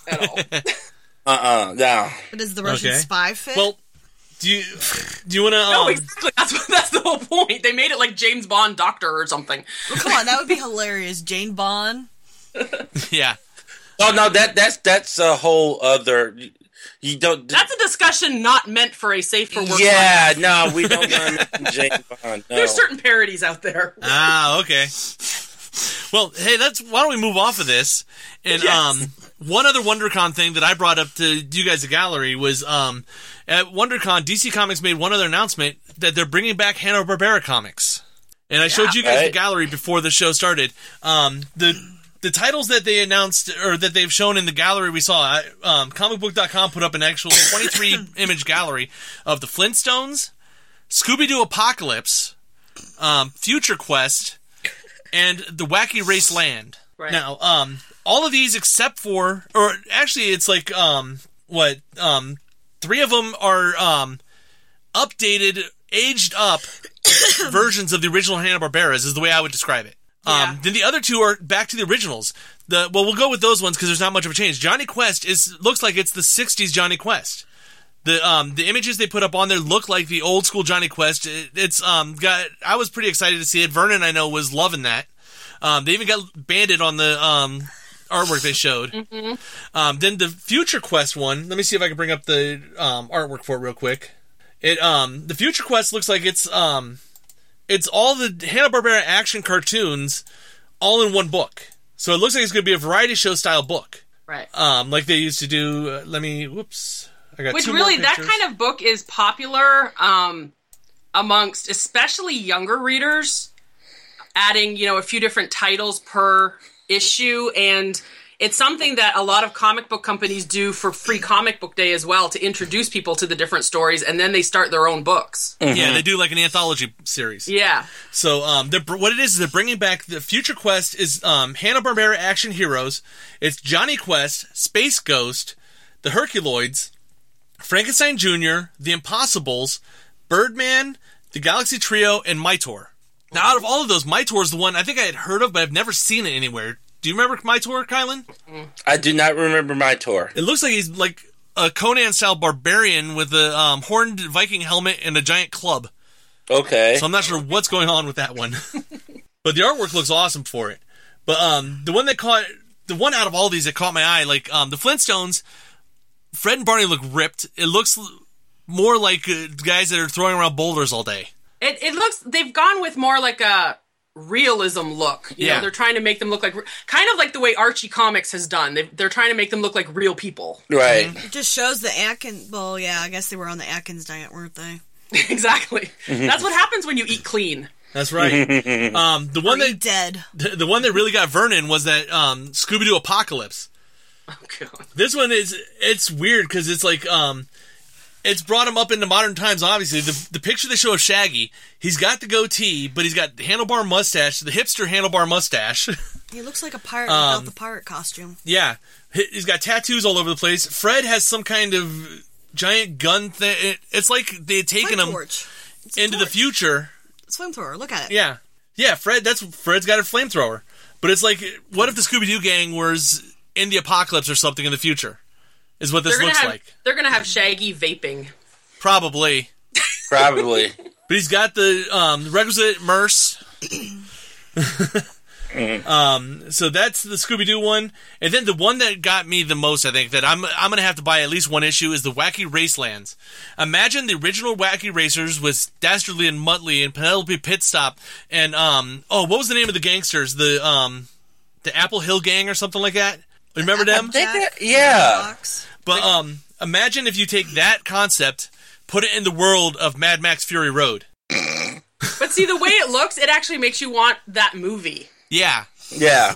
all. No. But does the Russian spy fit? Well, do you want to? No, exactly. That's the whole point. They made it like James Bond Doctor or something. Well, come on, that would be hilarious. Jane Bond. Yeah. Oh no, that's a whole other. You don't. That's a discussion not meant for a safe for work. Yeah, no, we don't want to James Bond. No. There's certain parodies out there. Ah, okay. Well, hey, why don't we move off of this? And one other WonderCon thing that I brought up to you guys at Gallery was at WonderCon, DC Comics made one other announcement that they're bringing back Hanna-Barbera comics. And I showed you guys at Gallery before the show started. The titles that they announced or that they've shown in the gallery we saw, comicbook.com put up an actual 23-image gallery of the Flintstones, Scooby-Doo Apocalypse, Future Quest, and the Wacky Race Land. Right. Now, all of these except for, or actually it's like, 3 of them are updated, aged up versions of the original Hanna-Barberas is the way I would describe it. Then the other 2 are back to the originals. We'll go with those ones because there's not much of a change. Johnny Quest looks like it's the 60s Johnny Quest. The images they put up on there look like the old school Johnny Quest. I was pretty excited to see it. Vernon, I know, was loving that. They even got banded on the artwork they showed. Mm-hmm. Then the Future Quest one. Let me see if I can bring up the artwork for it real quick. The Future Quest looks like it's all the Hanna-Barbera action cartoons all in one book. So it looks like it's going to be a variety show style book. Right. Like they used to do. I got 2 more pictures. That kind of book is popular amongst especially younger readers, adding, a few different titles per issue, and it's something that a lot of comic book companies do for Free Comic Book Day as well, to introduce people to the different stories, and then they start their own books. Mm-hmm. Yeah, they do like an anthology series. Yeah. So what it is they're bringing back the Future Quest is Hanna-Barbera action heroes. It's Johnny Quest, Space Ghost, the Herculoids, Frankenstein Jr., the Impossibles, Birdman, the Galaxy Trio, and Mytor. Now, out of all of those, Mytor is the one I think I had heard of, but I've never seen it anywhere. Do you remember Mytor, Kylan? I do not remember Mytor. It looks like he's like a Conan-style barbarian with a horned Viking helmet and a giant club. Okay. So I'm not sure what's going on with that one. But the artwork looks awesome for it. But the one out of all these that caught my eye, like the Flintstones, Fred and Barney look ripped. It looks more like guys that are throwing around boulders all day. It looks, they've gone with more like a realism look. You know, they're trying to make them look like, kind of like the way Archie Comics has done. They're trying to make them look like real people. Right. It just shows the Atkins, well, yeah, I guess they were on the Atkins diet, weren't they? Exactly. That's what happens when you eat clean. That's right. The one that really got Vernon was that Scooby-Doo Apocalypse. Oh, God. This one it's weird because it's like, it's brought him up into modern times, obviously. The picture they show of Shaggy, he's got the goatee, but he's got the handlebar mustache, the hipster handlebar mustache. He looks like a pirate without the pirate costume. Yeah. He's got tattoos all over the place. Fred has some kind of giant gun thing. It's like they had taken him into the future. It's flamethrower. Look at it. Yeah. Yeah, Fred's got a flamethrower. But it's like, what if the Scooby-Doo gang was in the apocalypse or something in the future? Is what this looks like. They're going to have Shaggy vaping. Probably. Probably. But he's got the requisite merce. So that's the Scooby-Doo one. And then the one that got me the most, I think, that I'm going to have to buy at least one issue is the Wacky Racelands. Imagine the original Wacky Racers with Dastardly and Muttley and Penelope Pitstop and, what was the name of the gangsters? The Apple Hill Gang or something like that? Remember them? Yeah. But imagine if you take that concept, put it in the world of Mad Max Fury Road. But see, the way it looks, it actually makes you want that movie. Yeah. Yeah.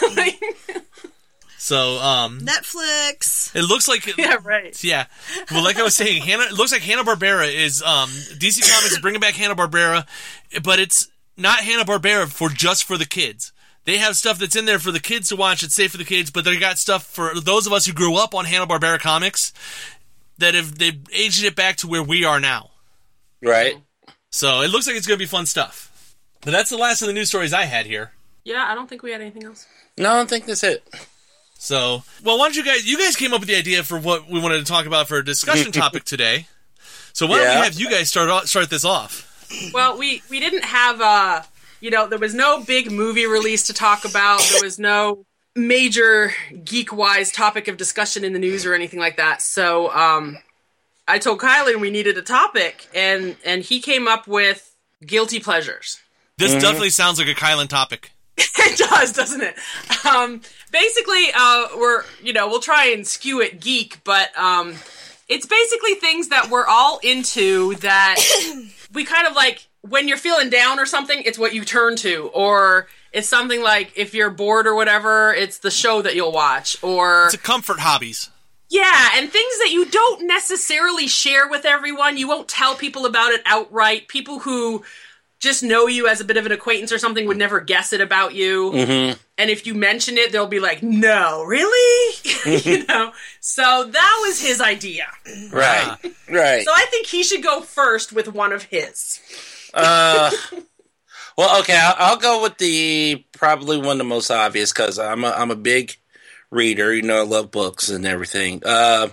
So, Netflix. It looks like... Yeah, right. Yeah. Well, like I was saying, it looks like Hanna-Barbera is... DC Comics is bringing back Hanna-Barbera, but it's not Hanna-Barbera just for the kids. They have stuff that's in there for the kids to watch. It's safe for the kids, but they got stuff for those of us who grew up on Hanna-Barbera comics that they've aged it back to where we are now. Right. So it looks like it's going to be fun stuff. But that's the last of the news stories I had here. Yeah, I don't think we had anything else. No, I don't think that's it. So, well, why don't you guys came up with the idea for what we wanted to talk about for a discussion topic today. So why don't we have you guys start this off? Well, we didn't have there was no big movie release to talk about. There was no major geek-wise topic of discussion in the news or anything like that. So I told Kylan we needed a topic, and he came up with guilty pleasures. This definitely sounds like a Kylan topic. It does, doesn't it? Basically, we'll try and skew it geek, but it's basically things that we're all into that we kind of like. When you're feeling down or something, it's what you turn to. Or it's something like, if you're bored or whatever, it's the show that you'll watch. Or it's a comfort hobbies. Yeah, and things that you don't necessarily share with everyone. You won't tell people about it outright. People who just know you as a bit of an acquaintance or something would never guess it about you. Mm-hmm. And if you mention it, they'll be like, no, really? So that was his idea. Right, right. So I think he should go first with one of his. Well, okay, I'll go with probably one of the most obvious because I'm a big reader. I love books and everything.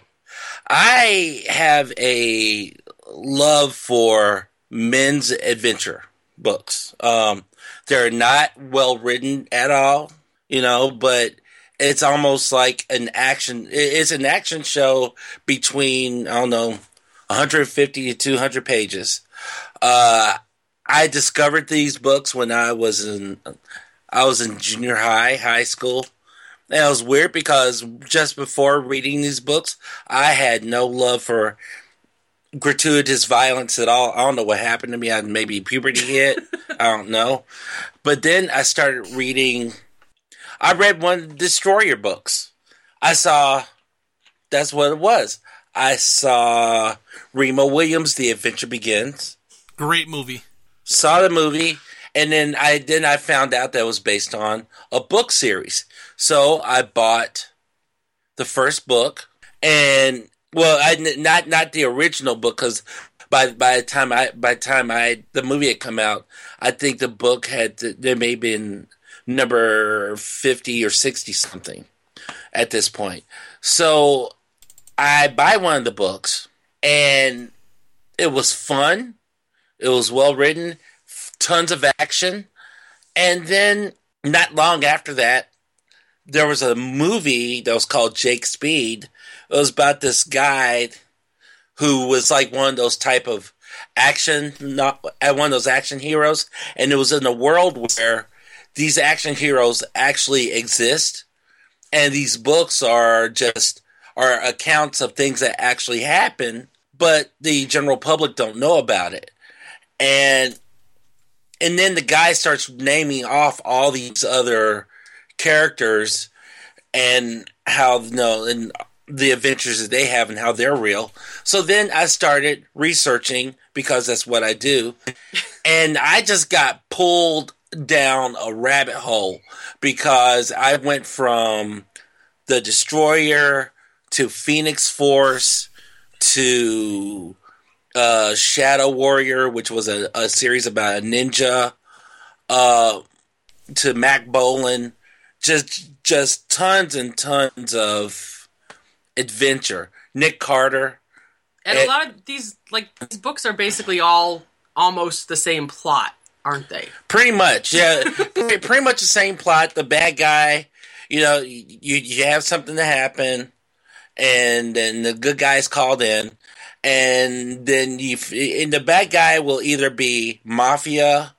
I have a love for men's adventure books. They're not well written at all, but it's almost like an action. It's an action show between 150 to 200 pages. I discovered these books when I was in junior high school. And it was weird because just before reading these books, I had no love for gratuitous violence at all. I don't know what happened to me. Maybe puberty hit. I don't know. But then I started reading. I read one of the Destroyer books. That's what it was. I saw Remo Williams' The Adventure Begins. Great movie. Saw the movie, and then I found out that it was based on a book series. So I bought the first book, and not the original book because by the time the movie had come out, I think the book there may have been number 50 or 60 something at this point. So I buy one of the books, and it was fun. It was well written, tons of action. And then, not long after that, there was a movie that was called Jake Speed. It was about this guy who was like one of those type of action, not one of those action heroes, and it was in a world where these action heroes actually exist, and these books are accounts of things that actually happen, but the general public don't know about it. And then the guy starts naming off all these other characters and how, and the adventures that they have and how they're real. So then I started researching, because that's what I do. And I just got pulled down a rabbit hole, because I went from the Destroyer to Phoenix Force to Shadow Warrior, which was a series about a ninja, to Mac Bolan, just tons and tons of adventure. Nick Carter. And a lot of these books are basically all almost the same plot, aren't they? Pretty much, yeah. Pretty much the same plot. The bad guy, you have something to happen, and then the good guy's called in, and then the bad guy will either be mafia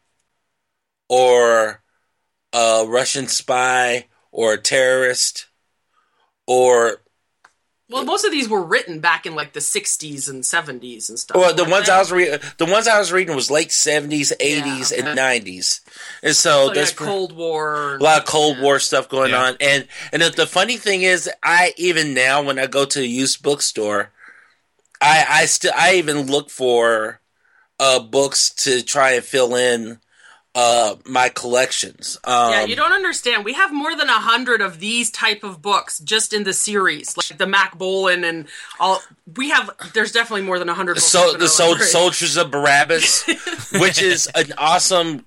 or a Russian spy or a terrorist or... Well, most of these were written back in like the 60s and 70s and stuff. Well, the ones I was reading was late 70s, 80s, and 90s, and so there's Cold War, a lot of Cold War stuff going on. And the funny thing is, I even now when I go to a used bookstore, I even look for books to try and fill in my collections. You don't understand. We have more than 100 of these type of books just in the series, like the Mac Bolan and all. There's definitely more than 100 books. So the Soldiers of Barabbas, which is an awesome,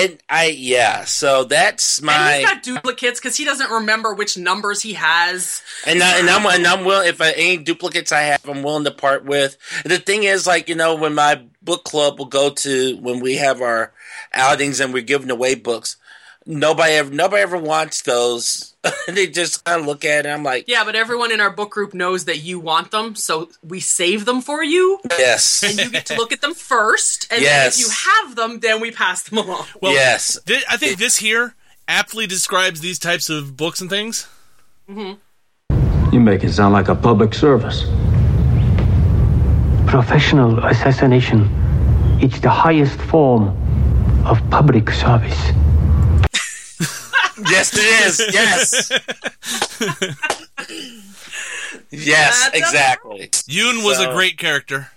so that's my. And he's got duplicates because he doesn't remember which numbers he has. And I'm willing, if any duplicates I have, I'm willing to part with. And the thing is, when my book club will go to, when we have our outings and we're giving away books, nobody ever wants those. They just kind of look at it, I'm like... Yeah, but everyone in our book group knows that you want them, so we save them for you. Yes. And you get to look at them first, and then if you have them, then we pass them along. Well, yes. I think this here aptly describes these types of books and things. Mm-hmm. You make it sound like a public service. Professional assassination. It's the highest form of public service. Yes, it is. Yes. Yes, exactly. Yoon was a great character.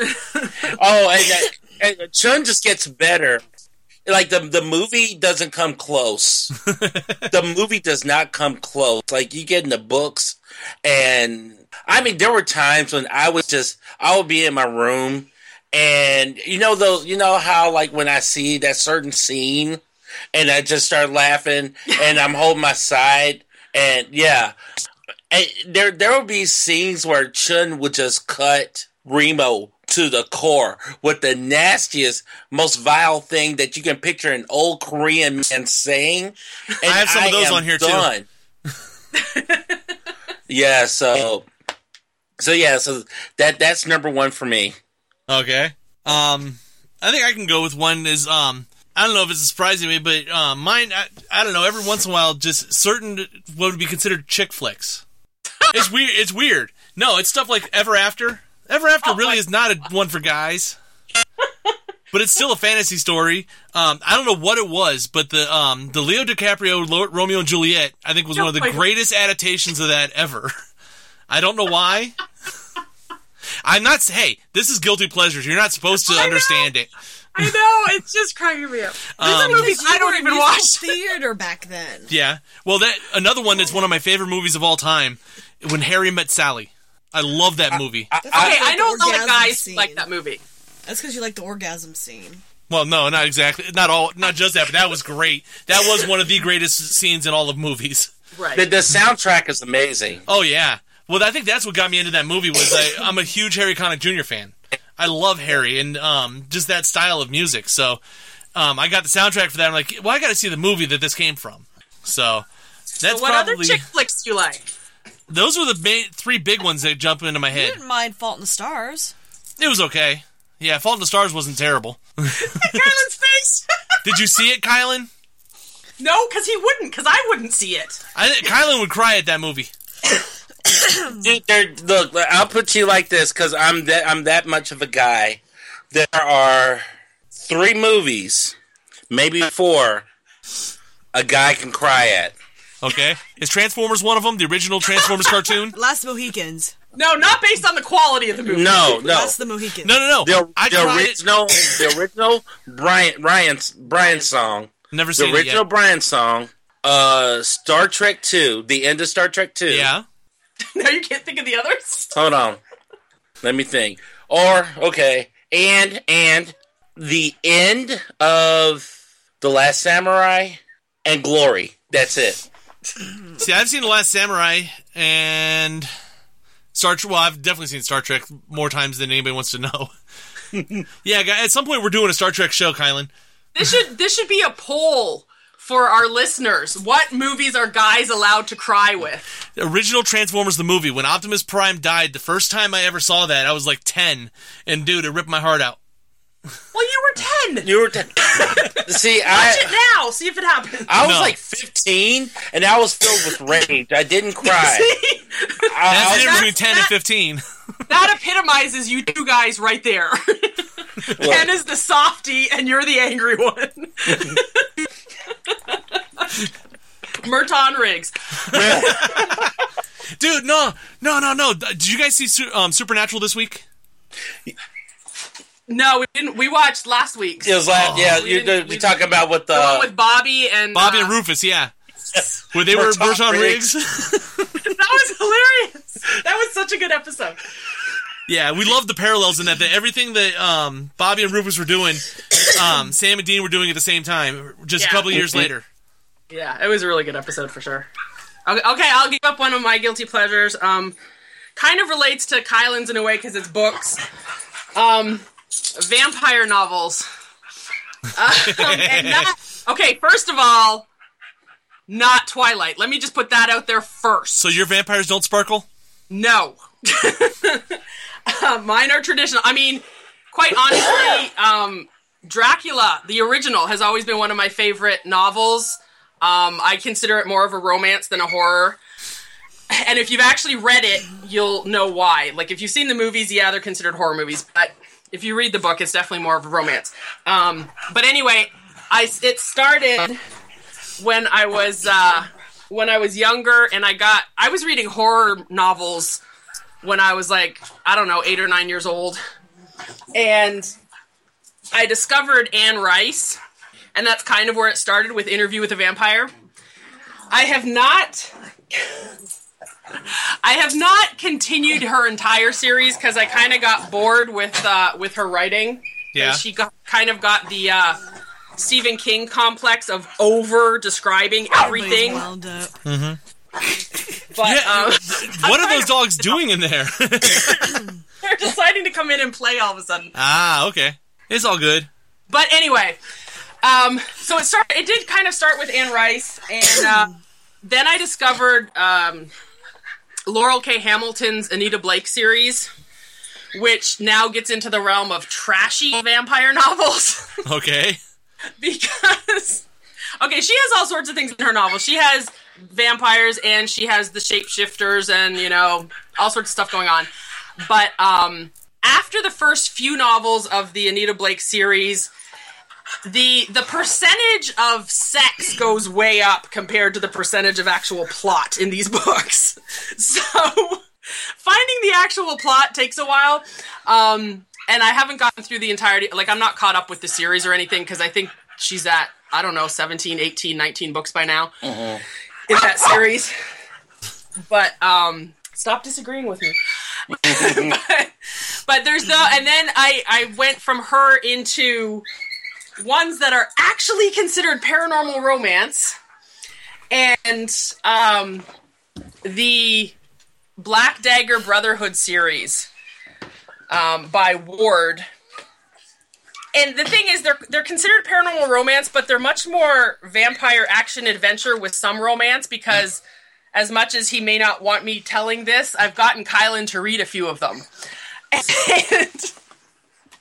And Chun just gets better. Like, the movie doesn't come close. The movie does not come close. Like, you get in the books, and I mean, there were times when I would be in my room, and how like when I see that certain scene and I just start laughing and I'm holding my side, and there will be scenes where Chun would just cut Remo to the core with the nastiest, most vile thing that you can picture an old Korean man saying. And I have some of those on here too. So that's number one for me. Okay. I think I can go with one is, I don't know if it's surprising me, but mine, I don't know, every once in a while, just certain what would be considered chick flicks. It's weird. No, it's stuff like Ever After. Ever After really is not one for guys. But it's still a fantasy story. I don't know what it was, but the Leo DiCaprio Romeo and Juliet, I think, was one of the greatest adaptations of that ever. I don't know why. Hey, this is guilty pleasures. You're not supposed to understand it. I know, it's just cracking me up. These are movies I don't even watch. Theater back then. Yeah. Well, another one that's one of my favorite movies of all time, When Harry Met Sally. I love that movie. I know a lot of guys like that movie. That's because you like the orgasm scene. Well, no, not exactly. Not just that, but that was great. That was one of the greatest scenes in all of movies. Right. The soundtrack is amazing. Oh, yeah. Well, I think that's what got me into that movie was I'm a huge Harry Connick Jr. fan. I love Harry and just that style of music. So I got the soundtrack for that. I'm like, well, I got to see the movie that this came from. So that's what probably... other chick flicks do you like? Those were the three big ones that jump into my head. You didn't mind Fault in the Stars. It was okay. Yeah, Fault in the Stars wasn't terrible. Kylan's face. Did you see it, Kylan? No, because he wouldn't, because I wouldn't see it. Kylan would cry at that movie. Dude, look, I'll put you like this, because I'm that much of a guy. There are 3 movies, maybe 4, a guy can cry at. Okay. Is Transformers one of them? The original Transformers cartoon? Last Mohicans. No, not based on the quality of the movie. No. That's the Mohicans. No. The original Brian song. Never seen the original Brian song. Star Trek 2. The end of Star Trek 2. Yeah. No, you can't think of the others? Hold on. Let me think. Or, okay. And the end of The Last Samurai and Glory. That's it. See, I've seen The Last Samurai and I've definitely seen Star Trek more times than anybody wants to know. Yeah, at some point we're doing a Star Trek show, Kylan. This should be a poll for our listeners. What movies are guys allowed to cry with? The original Transformers, the movie. When Optimus Prime died, the first time I ever saw that, I was like 10. And dude, it ripped my heart out. Well, you were 10. You were 10. See, Watch it now. See if it happens. I was like 15, and I was filled with rage. I didn't cry. That's the difference between 10 and 15. That epitomizes you two guys right there. Ken is the softie, and you're the angry one. Merton Riggs. Dude, no. Did you guys see Supernatural this week? No, we didn't. We watched last week's. It was you're talking about with the one with Bobby and Rufus, yeah. Where they were Merton Riggs. That was hilarious. That was such a good episode. Yeah, we love the parallels in that. Everything that Bobby and Rufus were doing, Sam and Dean were doing at the same time, just a couple of years later. Yeah, it was a really good episode for sure. Okay, I'll give up one of my guilty pleasures. Kind of relates to Kylan's in a way because it's books. Vampire novels. First of all, not Twilight. Let me just put that out there first. So your vampires don't sparkle? No. Mine are traditional. I mean, quite honestly, Dracula, the original, has always been one of my favorite novels. I consider it more of a romance than a horror. And if you've actually read it, you'll know why. Like, if you've seen the movies, yeah, they're considered horror movies. But if you read the book, it's definitely more of a romance. But anyway, it started when I was younger, and I was reading horror novels when I was like, I don't know, 8 or 9 years old. And I discovered Anne Rice, and that's kind of where it started with Interview with a Vampire. I have not continued her entire series because I kind of got bored with her writing. Yeah. She got the Stephen King complex of over-describing everything. Wound up. Mm-hmm. But, what are those dogs doing in there? They're deciding to come in and play all of a sudden. Ah, okay. It's all good. But anyway, so it did kind of start with Anne Rice, and then I discovered Laurel K. Hamilton's Anita Blake series, which now gets into the realm of trashy vampire novels. Okay. Because, she has all sorts of things in her novels. She has vampires, and she has the shapeshifters, and, all sorts of stuff going on. But after the first few novels of the Anita Blake series, the percentage of sex goes way up compared to the percentage of actual plot in these books. So finding the actual plot takes a while. And I haven't gotten through the entirety. Like, I'm not caught up with the series or anything because I think she's at, 17, 18, 19 books by now in that series. But stop disagreeing with me. but there's and then I went from her into ones that are actually considered paranormal romance, and the Black Dagger Brotherhood series by Ward. And the thing is, they're considered paranormal romance, but they're much more vampire action adventure with some romance, because as much as he may not want me telling this, I've gotten Kylan to read a few of them. And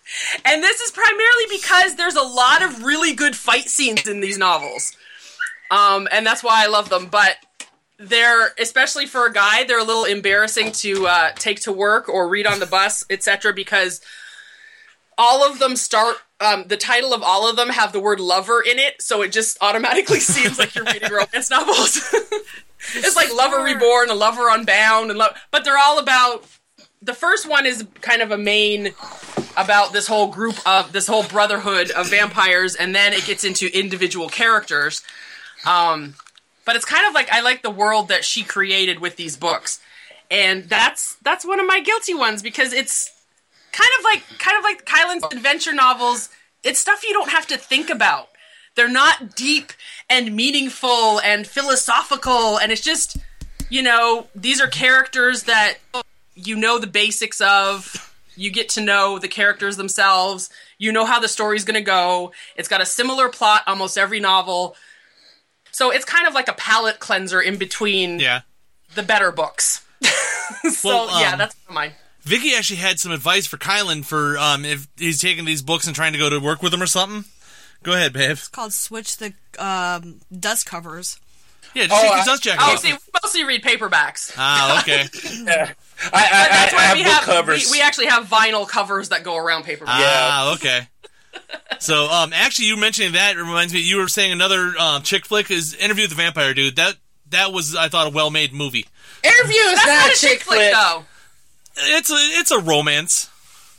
And this is primarily because there's a lot of really good fight scenes in these novels. And that's why I love them. But they're, especially for a guy, they're a little embarrassing to take to work or read on the bus, etc. because all of them start, the title of all of them have the word lover in it, so it just automatically seems like you're reading romance novels. It's like Lover Reborn, A Lover Unbound, but they're all about, the first one is kind of a main about this whole group of, this whole brotherhood of vampires, and then it gets into individual characters. But it's kind of like, I like the world that she created with these books. And that's one of my guilty ones, because it's kind of like Kylan's adventure novels. It's stuff you don't have to think about. They're not deep and meaningful and philosophical, and it's just, you know, these are characters that you know the basics of. You get to know the characters themselves. You know how the story's going to go. It's got a similar plot almost every novel. So it's kind of like a palate cleanser in between the better books. That's mine. Vicky actually had some advice for Kylan for if he's taking these books and trying to go to work with them or something. Go ahead, babe. It's called Switch the Dust Covers. Yeah, just take the dust jacket off. See, we mostly read paperbacks. Ah, okay. I have book covers. We actually have vinyl covers that go around paperbacks. Ah, okay. So, actually, you mentioning that reminds me. You were saying another chick flick is Interview with the Vampire Dude. That was, I thought, a well-made movie. Interview is not a chick flick, though. It's a romance.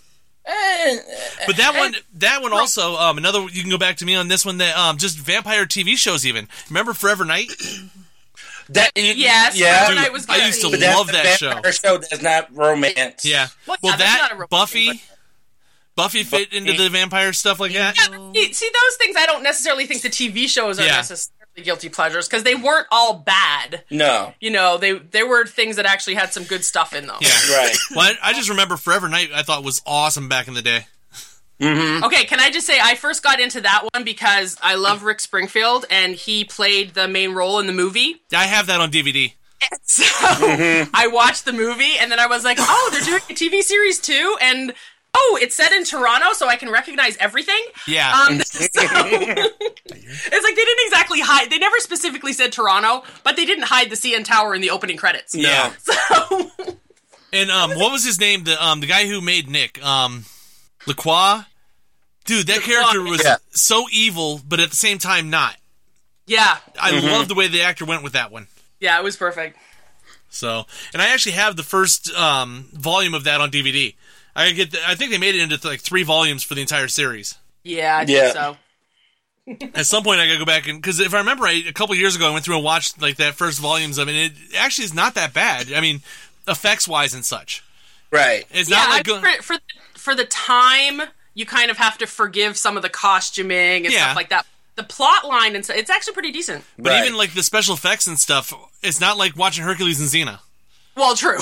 But that one also another. You can go back to me on this one. That just vampire TV shows even. Remember Forever Night? Yes, yeah. Forever Night was good. I used to love that show. Show that's not romance. Yeah. Well, that Buffy fit into the vampire stuff like that. Yeah, see, those things I don't necessarily think the TV shows are necessarily guilty pleasures, because they weren't all bad. No. You know, they were things that actually had some good stuff in them. Yeah. Right. Well, I just remember Forever Night I thought was awesome back in the day. Mm-hmm. Okay, can I just say I first got into that one because I love Rick Springfield, and he played the main role in the movie. I have that on DVD. And so I watched the movie, and then I was like, oh, they're doing a TV series too? And oh, it's set in Toronto, so I can recognize everything? Yeah. So, it's like they didn't exactly hide. They never specifically said Toronto, but they didn't hide the CN Tower in the opening credits. Yeah. So. And what was his name? The guy who made Nick, Lacroix? Dude, that character was so evil, but at the same time not. Yeah. I love the way the actor went with that one. Yeah, it was perfect. So, and I actually have the first volume of that on DVD. I think they made it into like 3 volumes for the entire series. Yeah, I think so. At some point, I gotta go back and, because if I remember right, a couple years ago, I went through and watched like that first volumes of it. And it actually is not that bad. I mean, effects wise and such. Right. It's not like for the time, you kind of have to forgive some of the costuming and stuff like that. The plot line and stuff, it's actually pretty decent. But even like the special effects and stuff, it's not like watching Hercules and Xena. Well, true.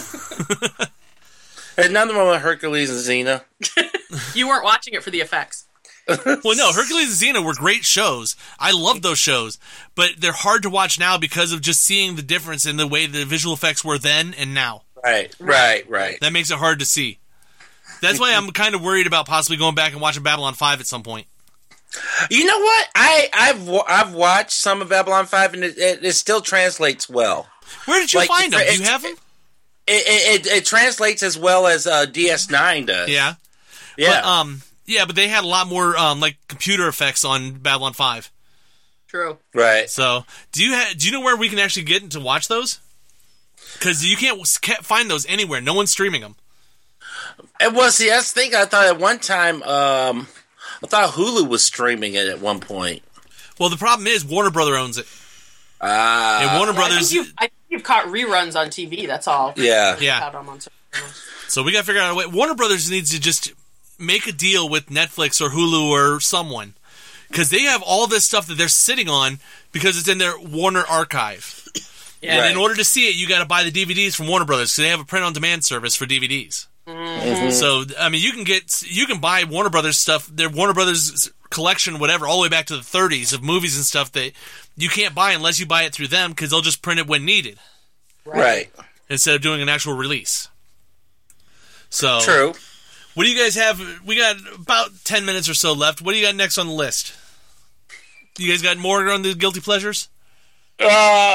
There's nothing wrong with Hercules and Xena. You weren't watching it for the effects. Well, no, Hercules and Xena were great shows. I loved those shows, but they're hard to watch now because of just seeing the difference in the way the visual effects were then and now. Right. That makes it hard to see. That's why I'm kind of worried about possibly going back and watching Babylon 5 at some point. You know what? I've watched some of Babylon 5, and it still translates well. Where did you find them? Do you have them? It translates as well as DS9 does. Yeah. But they had a lot more like computer effects on Babylon 5. True. Right. So, do you know where we can actually get to watch those? Because you can't find those anywhere. No one's streaming them. Well, see, that's the thing. I thought at one time, I thought Hulu was streaming it at one point. Well, the problem is Warner Brother owns it. And Warner Brothers. I think you've caught reruns on TV. That's all. Yeah. So we got to figure out a way. Warner Brothers needs to just make a deal with Netflix or Hulu or someone, because they have all this stuff that they're sitting on because it's in their Warner archive. Yeah. And in order to see it, you got to buy the DVDs from Warner Brothers, because they have a print-on-demand service for DVDs. Mm-hmm. So, I mean, you can buy Warner Brothers stuff, their Warner Brothers collection, whatever, all the way back to the 30s of movies and stuff that you can't buy unless you buy it through them, because they'll just print it when needed. Right. Instead of doing an actual release. So, true. What do you guys have? We got about 10 minutes or so left. What do you got next on the list? You guys got more on the guilty pleasures? Okay.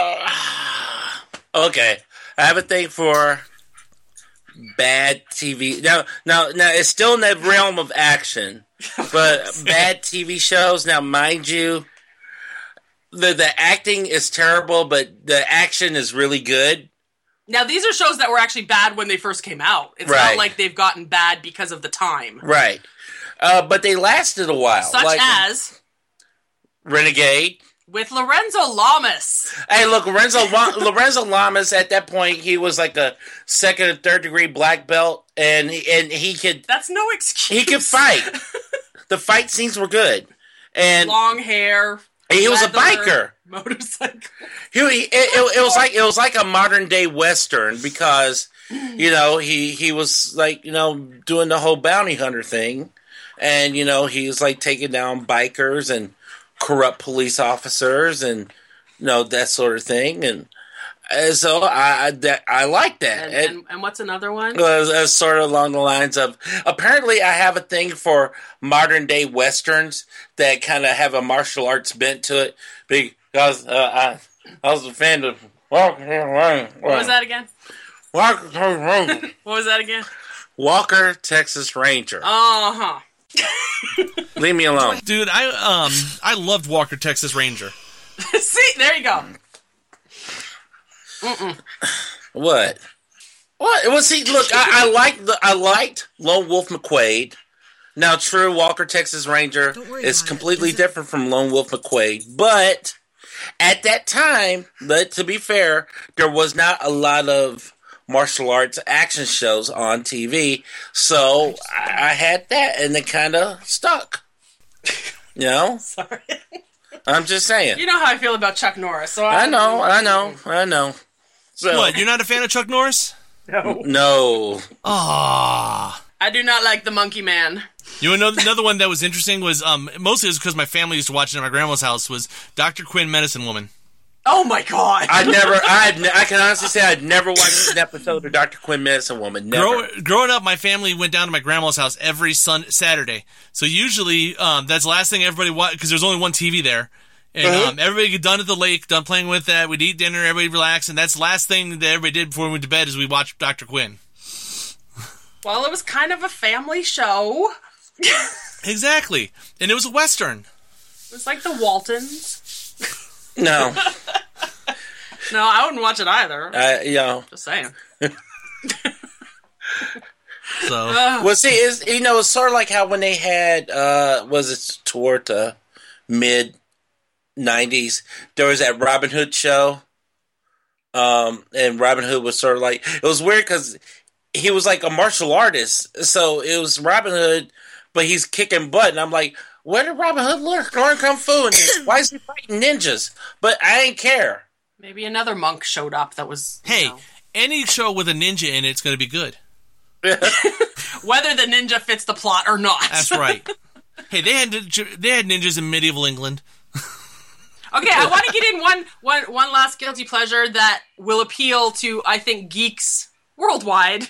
I have a thing for bad TV. Now, it's still in the realm of action, but bad TV shows. Now, mind you, the acting is terrible, but the action is really good. Now, these are shows that were actually bad when they first came out. It's not like they've gotten bad because of the time. Right. But they lasted a while. Such as Renegade. With Lorenzo Lamas. Hey, look, Lorenzo Lamas, at that point, he was like a second or third degree black belt, and he could... That's no excuse. He could fight. The fight scenes were good. And long hair. He was a biker. Motorcycle. It was like a modern day Western because, he was like, doing the whole bounty hunter thing. And, he was like taking down bikers and corrupt police officers and, that sort of thing. And so I like that. And what's another one? It's sort of along the lines of, apparently I have a thing for modern day Westerns that kind of have a martial arts bent to it because I was a fan of What was that again? What was that again? Walker, Texas Ranger. Uh-huh. Leave me alone. Dude, I loved Walker, Texas Ranger. See, there you go. What? Well, see, look, I liked Lone Wolf McQuade. Now, true, Walker, Texas Ranger is completely different from Lone Wolf McQuade, but at that time, to be fair, there was not a lot of martial arts action shows on TV, so I had that, and it kind of stuck. Sorry. I'm just saying. You know how I feel about Chuck Norris, so I know. So, what, you're not a fan of Chuck Norris? No. Ah. I do not like the Monkey Man. You know, another one that was interesting was, mostly it was because my family used to watch it at my grandma's house, was Dr. Quinn, Medicine Woman. Oh my God! I can honestly say I'd never watched an episode of Dr. Quinn, Medicine Woman. Never. Growing up, my family went down to my grandma's house every Saturday. So usually, that's the last thing everybody watched, because there's only one TV there. And everybody get done at the lake, done playing with that. We'd eat dinner, everybody relax, and that's the last thing that everybody did before we went to bed is we watched Dr. Quinn. Well, it was kind of a family show. Exactly. And it was a Western. It was like the Waltons. No. No, I wouldn't watch it either. Just saying. So, well, see, it's sort of like how when they had, was it toward the mid-90s, there was that Robin Hood show, and Robin Hood was sort of like, it was weird because he was like a martial artist, so it was Robin Hood, but he's kicking butt, and I'm like, where did Robin Hood learn Kung Fu, and why is he fighting ninjas? But I didn't care. Maybe another monk showed up that was... Hey, any show with a ninja in it's going to be good. Whether the ninja fits the plot or not. That's right. Hey, they had ninjas in medieval England. Okay, I want to get in one last guilty pleasure that will appeal to, I think, geeks worldwide.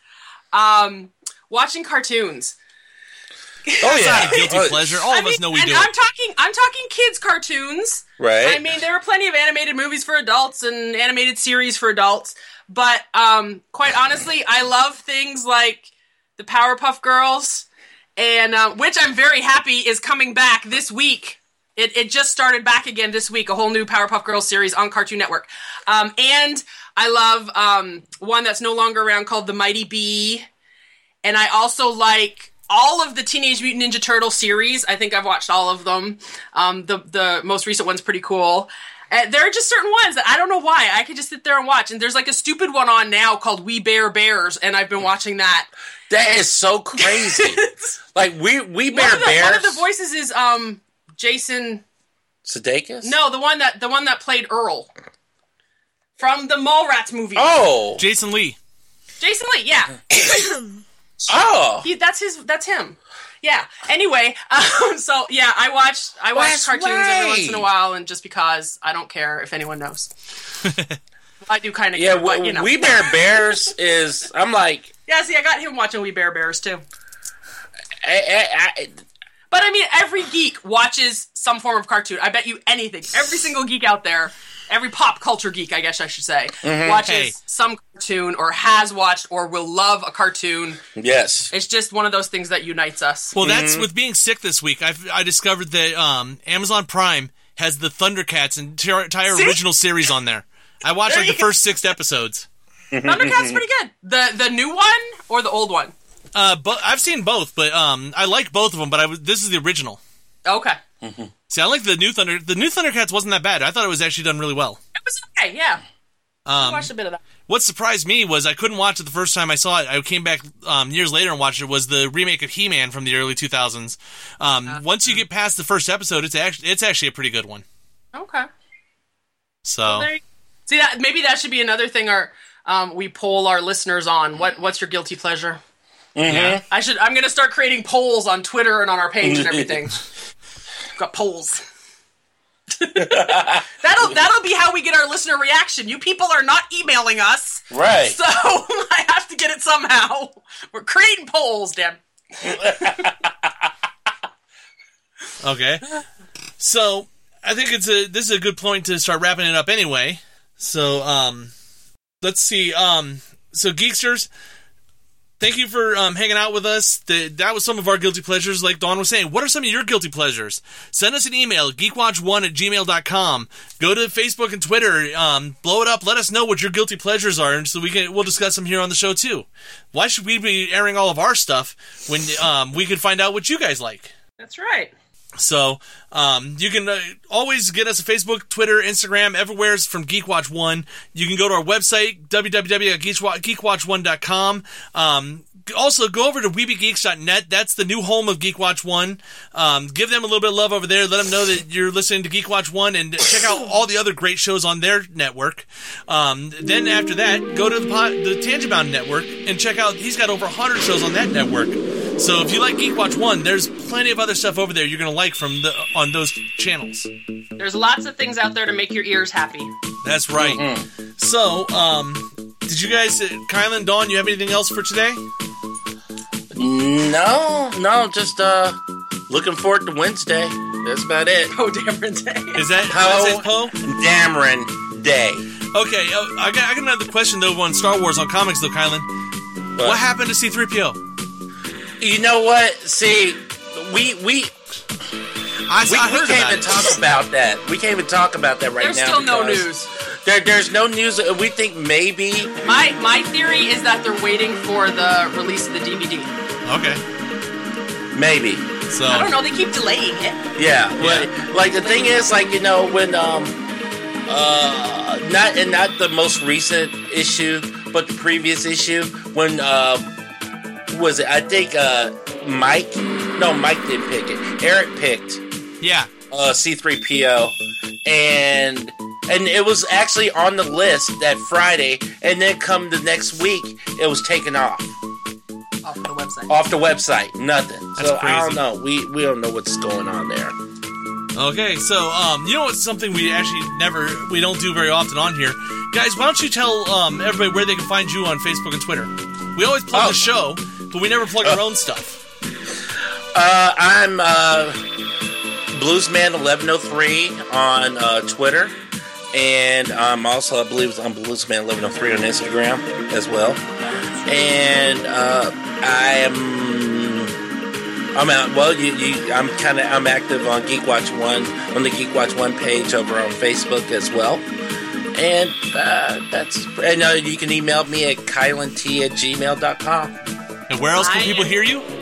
Watching cartoons. Oh yeah, not a guilty pleasure. All of us know we do. I'm talking kids cartoons. Right. I mean, there are plenty of animated movies for adults and animated series for adults, but quite honestly, I love things like the Powerpuff Girls, and which I'm very happy is coming back this week. It just started back again this week, a whole new Powerpuff Girls series on Cartoon Network. And I love one that's no longer around called The Mighty Bee, and I also like all of the Teenage Mutant Ninja Turtle series. I think I've watched all of them. The most recent one's pretty cool. There are just certain ones that I don't know why. I could just sit there and watch. And there's like a stupid one on now called We Bare Bears, and I've been watching that. That is so crazy. Like, We Bare Bears? One of the voices is Jason... Sudeikis? No, the one that played Earl. From the Mallrats movie. Oh! Jason Lee, yeah. Oh, that's him. Yeah. Anyway, so yeah, I watch cartoons every once in a while, and just because I don't care if anyone knows, I do kind of. Yeah, care, but, We Bare Bears is. I'm like. Yeah, see, I got him watching We Bare Bears too. But I mean, every geek watches some form of cartoon. I bet you anything. Every single geek out there, every pop culture geek, I guess I should say, watches some cartoon or has watched or will love a cartoon. Yes. It's just one of those things that unites us. Well, that's with being sick this week. I discovered that Amazon Prime has the Thundercats entire original series on there. I watched the first 6 episodes. Thundercats pretty good. The new one or the old one? But I've seen both, but I like both of them. But this is the original. Okay. See, I like the new Thundercats wasn't that bad. I thought it was actually done really well. It was okay, yeah. I watched a bit of that. What surprised me was I couldn't watch it the first time I saw it. I came back years later and watched it. Was the remake of He-Man from the early 2000s. Once you get past the first episode, it's actually a pretty good one. Okay. So see that maybe that should be another thing. We poll our listeners on what's your guilty pleasure. Yeah. I'm going to start creating polls on Twitter and on our page and everything. Got polls. That'll be how we get our listener reaction. You people are not emailing us, right? So I have to get it somehow. We're creating polls, damn. Okay, so I think this is a good point to start wrapping it up anyway. So let's see. So Geeksters, thank you for hanging out with us. That was some of our guilty pleasures, like Dawn was saying. What are some of your guilty pleasures? Send us an email, geekwatch1@gmail.com. Go to Facebook and Twitter. Blow it up. Let us know what your guilty pleasures are, and so we'll discuss them here on the show too. Why should we be airing all of our stuff when we can find out what you guys like? That's right. So, you can always get us on Facebook, Twitter, Instagram, everywhere from Geekwatch 1. You can go to our website, www.geekwatch1.com. Also, go over to weebiegeeks.net. That's the new home of Geekwatch 1. Give them a little bit of love over there. Let them know that you're listening to Geekwatch 1 and check out all the other great shows on their network. Then after that, go to the Tangent Bound Network and check out, he's got over 100 shows on that network. So if you like Geekwatch 1, there's plenty of other stuff over there you're going to like on those channels. There's lots of things out there to make your ears happy. That's right. So, did you guys, Kylan and Dawn, you have anything else for today? No, just looking forward to Wednesday. That's about it. Poe Dameron Day. Is that how it says Poe? Dameron Day. Okay, I got another question though on Star Wars on comics though, Kylan. What happened to C-3PO? You know what? See, we can't even talk about that. We can't even talk about that right now. There's still no news. There's no news. We think maybe. My theory is that they're waiting for the release of the DVD. Okay. Maybe. So I don't know. They keep delaying it. Yeah. Like the thing is, like, you know, when not the most recent issue, but the previous issue when was it? I think Mike didn't pick it. Eric picked. Yeah. C-3PO, and it was actually on the list that Friday, and then come the next week, it was taken off. Off the website. Off the website. Nothing. That's so crazy. I don't know. We don't know what's going on there. Okay, so you know what's something we don't do very often on here, guys. Why don't you tell everybody where they can find you on Facebook and Twitter? We always plug the show, but we never plug our own stuff. I'm Bluesman1103 on Twitter, and I'm also, I believe, I'm Bluesman1103 on Instagram as well. And I'm out. Well, I'm active on Geekwatch 1 on the Geekwatch 1 page over on Facebook as well. And you can email me at kylant@gmail.com. And where else can people hear you?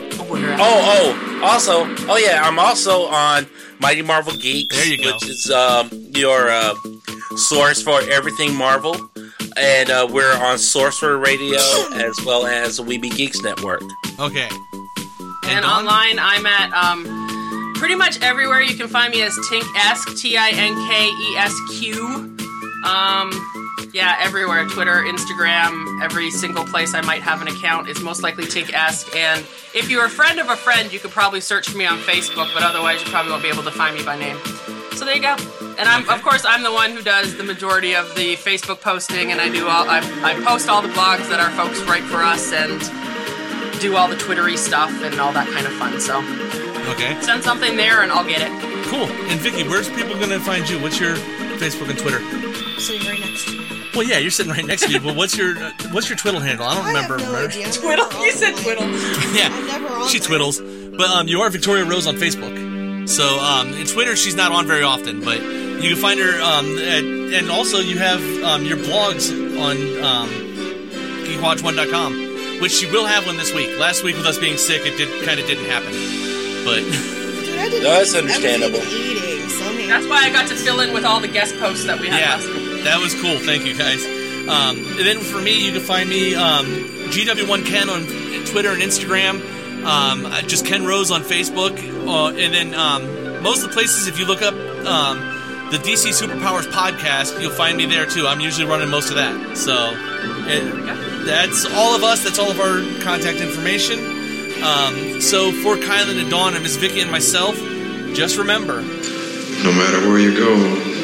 I'm also on Mighty Marvel Geeks. There you go. Which is your source for everything Marvel. And we're on Sorcerer Radio as well as the Weebie Geeks Network. Okay. And online, I'm at pretty much everywhere. You can find me as Tinkesk, TINKESQ. Yeah, everywhere. Twitter, Instagram, every single place I might have an account is most likely Tinkesk. And if you're a friend of a friend, you could probably search for me on Facebook, but otherwise you probably won't be able to find me by name. So there you go. And I'm the one who does the majority of the Facebook posting, and I post all the blogs that our folks write for us, and do all the Twittery stuff and all that kind of fun. So okay, send something there and I'll get it. Cool. And Vicky, where's people going to find you? What's your Facebook and Twitter? Sitting right next to you. Well, yeah, you're sitting right next to you. But what's your twiddle handle? I don't remember. I have no idea. Twiddle? You said twiddle. Yeah, I'm never on she there. twiddles. But you are Victoria Rose on Facebook. So in Twitter, she's not on very often, but you can find her. And also, you have your blogs on GeekWatch1.com, which she will have one this week. Last week, with us being sick, it didn't happen. But Dude, that's understandable. Eating, so that's why I got to fill in with all the guest posts that we had last week. That was cool. Thank you, guys. And then for me, you can find me GW1Ken on Twitter and Instagram. Just Ken Rose on Facebook. And then most of the places, if you look up the DC Superpowers podcast, you'll find me there too. I'm usually running most of that. So that's all of us. That's all of our contact information. So for Kylan and Dawn and Miss Vicky and myself, just remember, no matter where you go,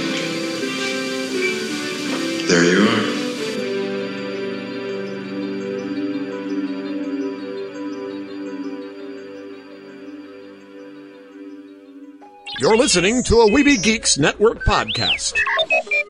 there you are. You're listening to a Weeby Geeks Network podcast.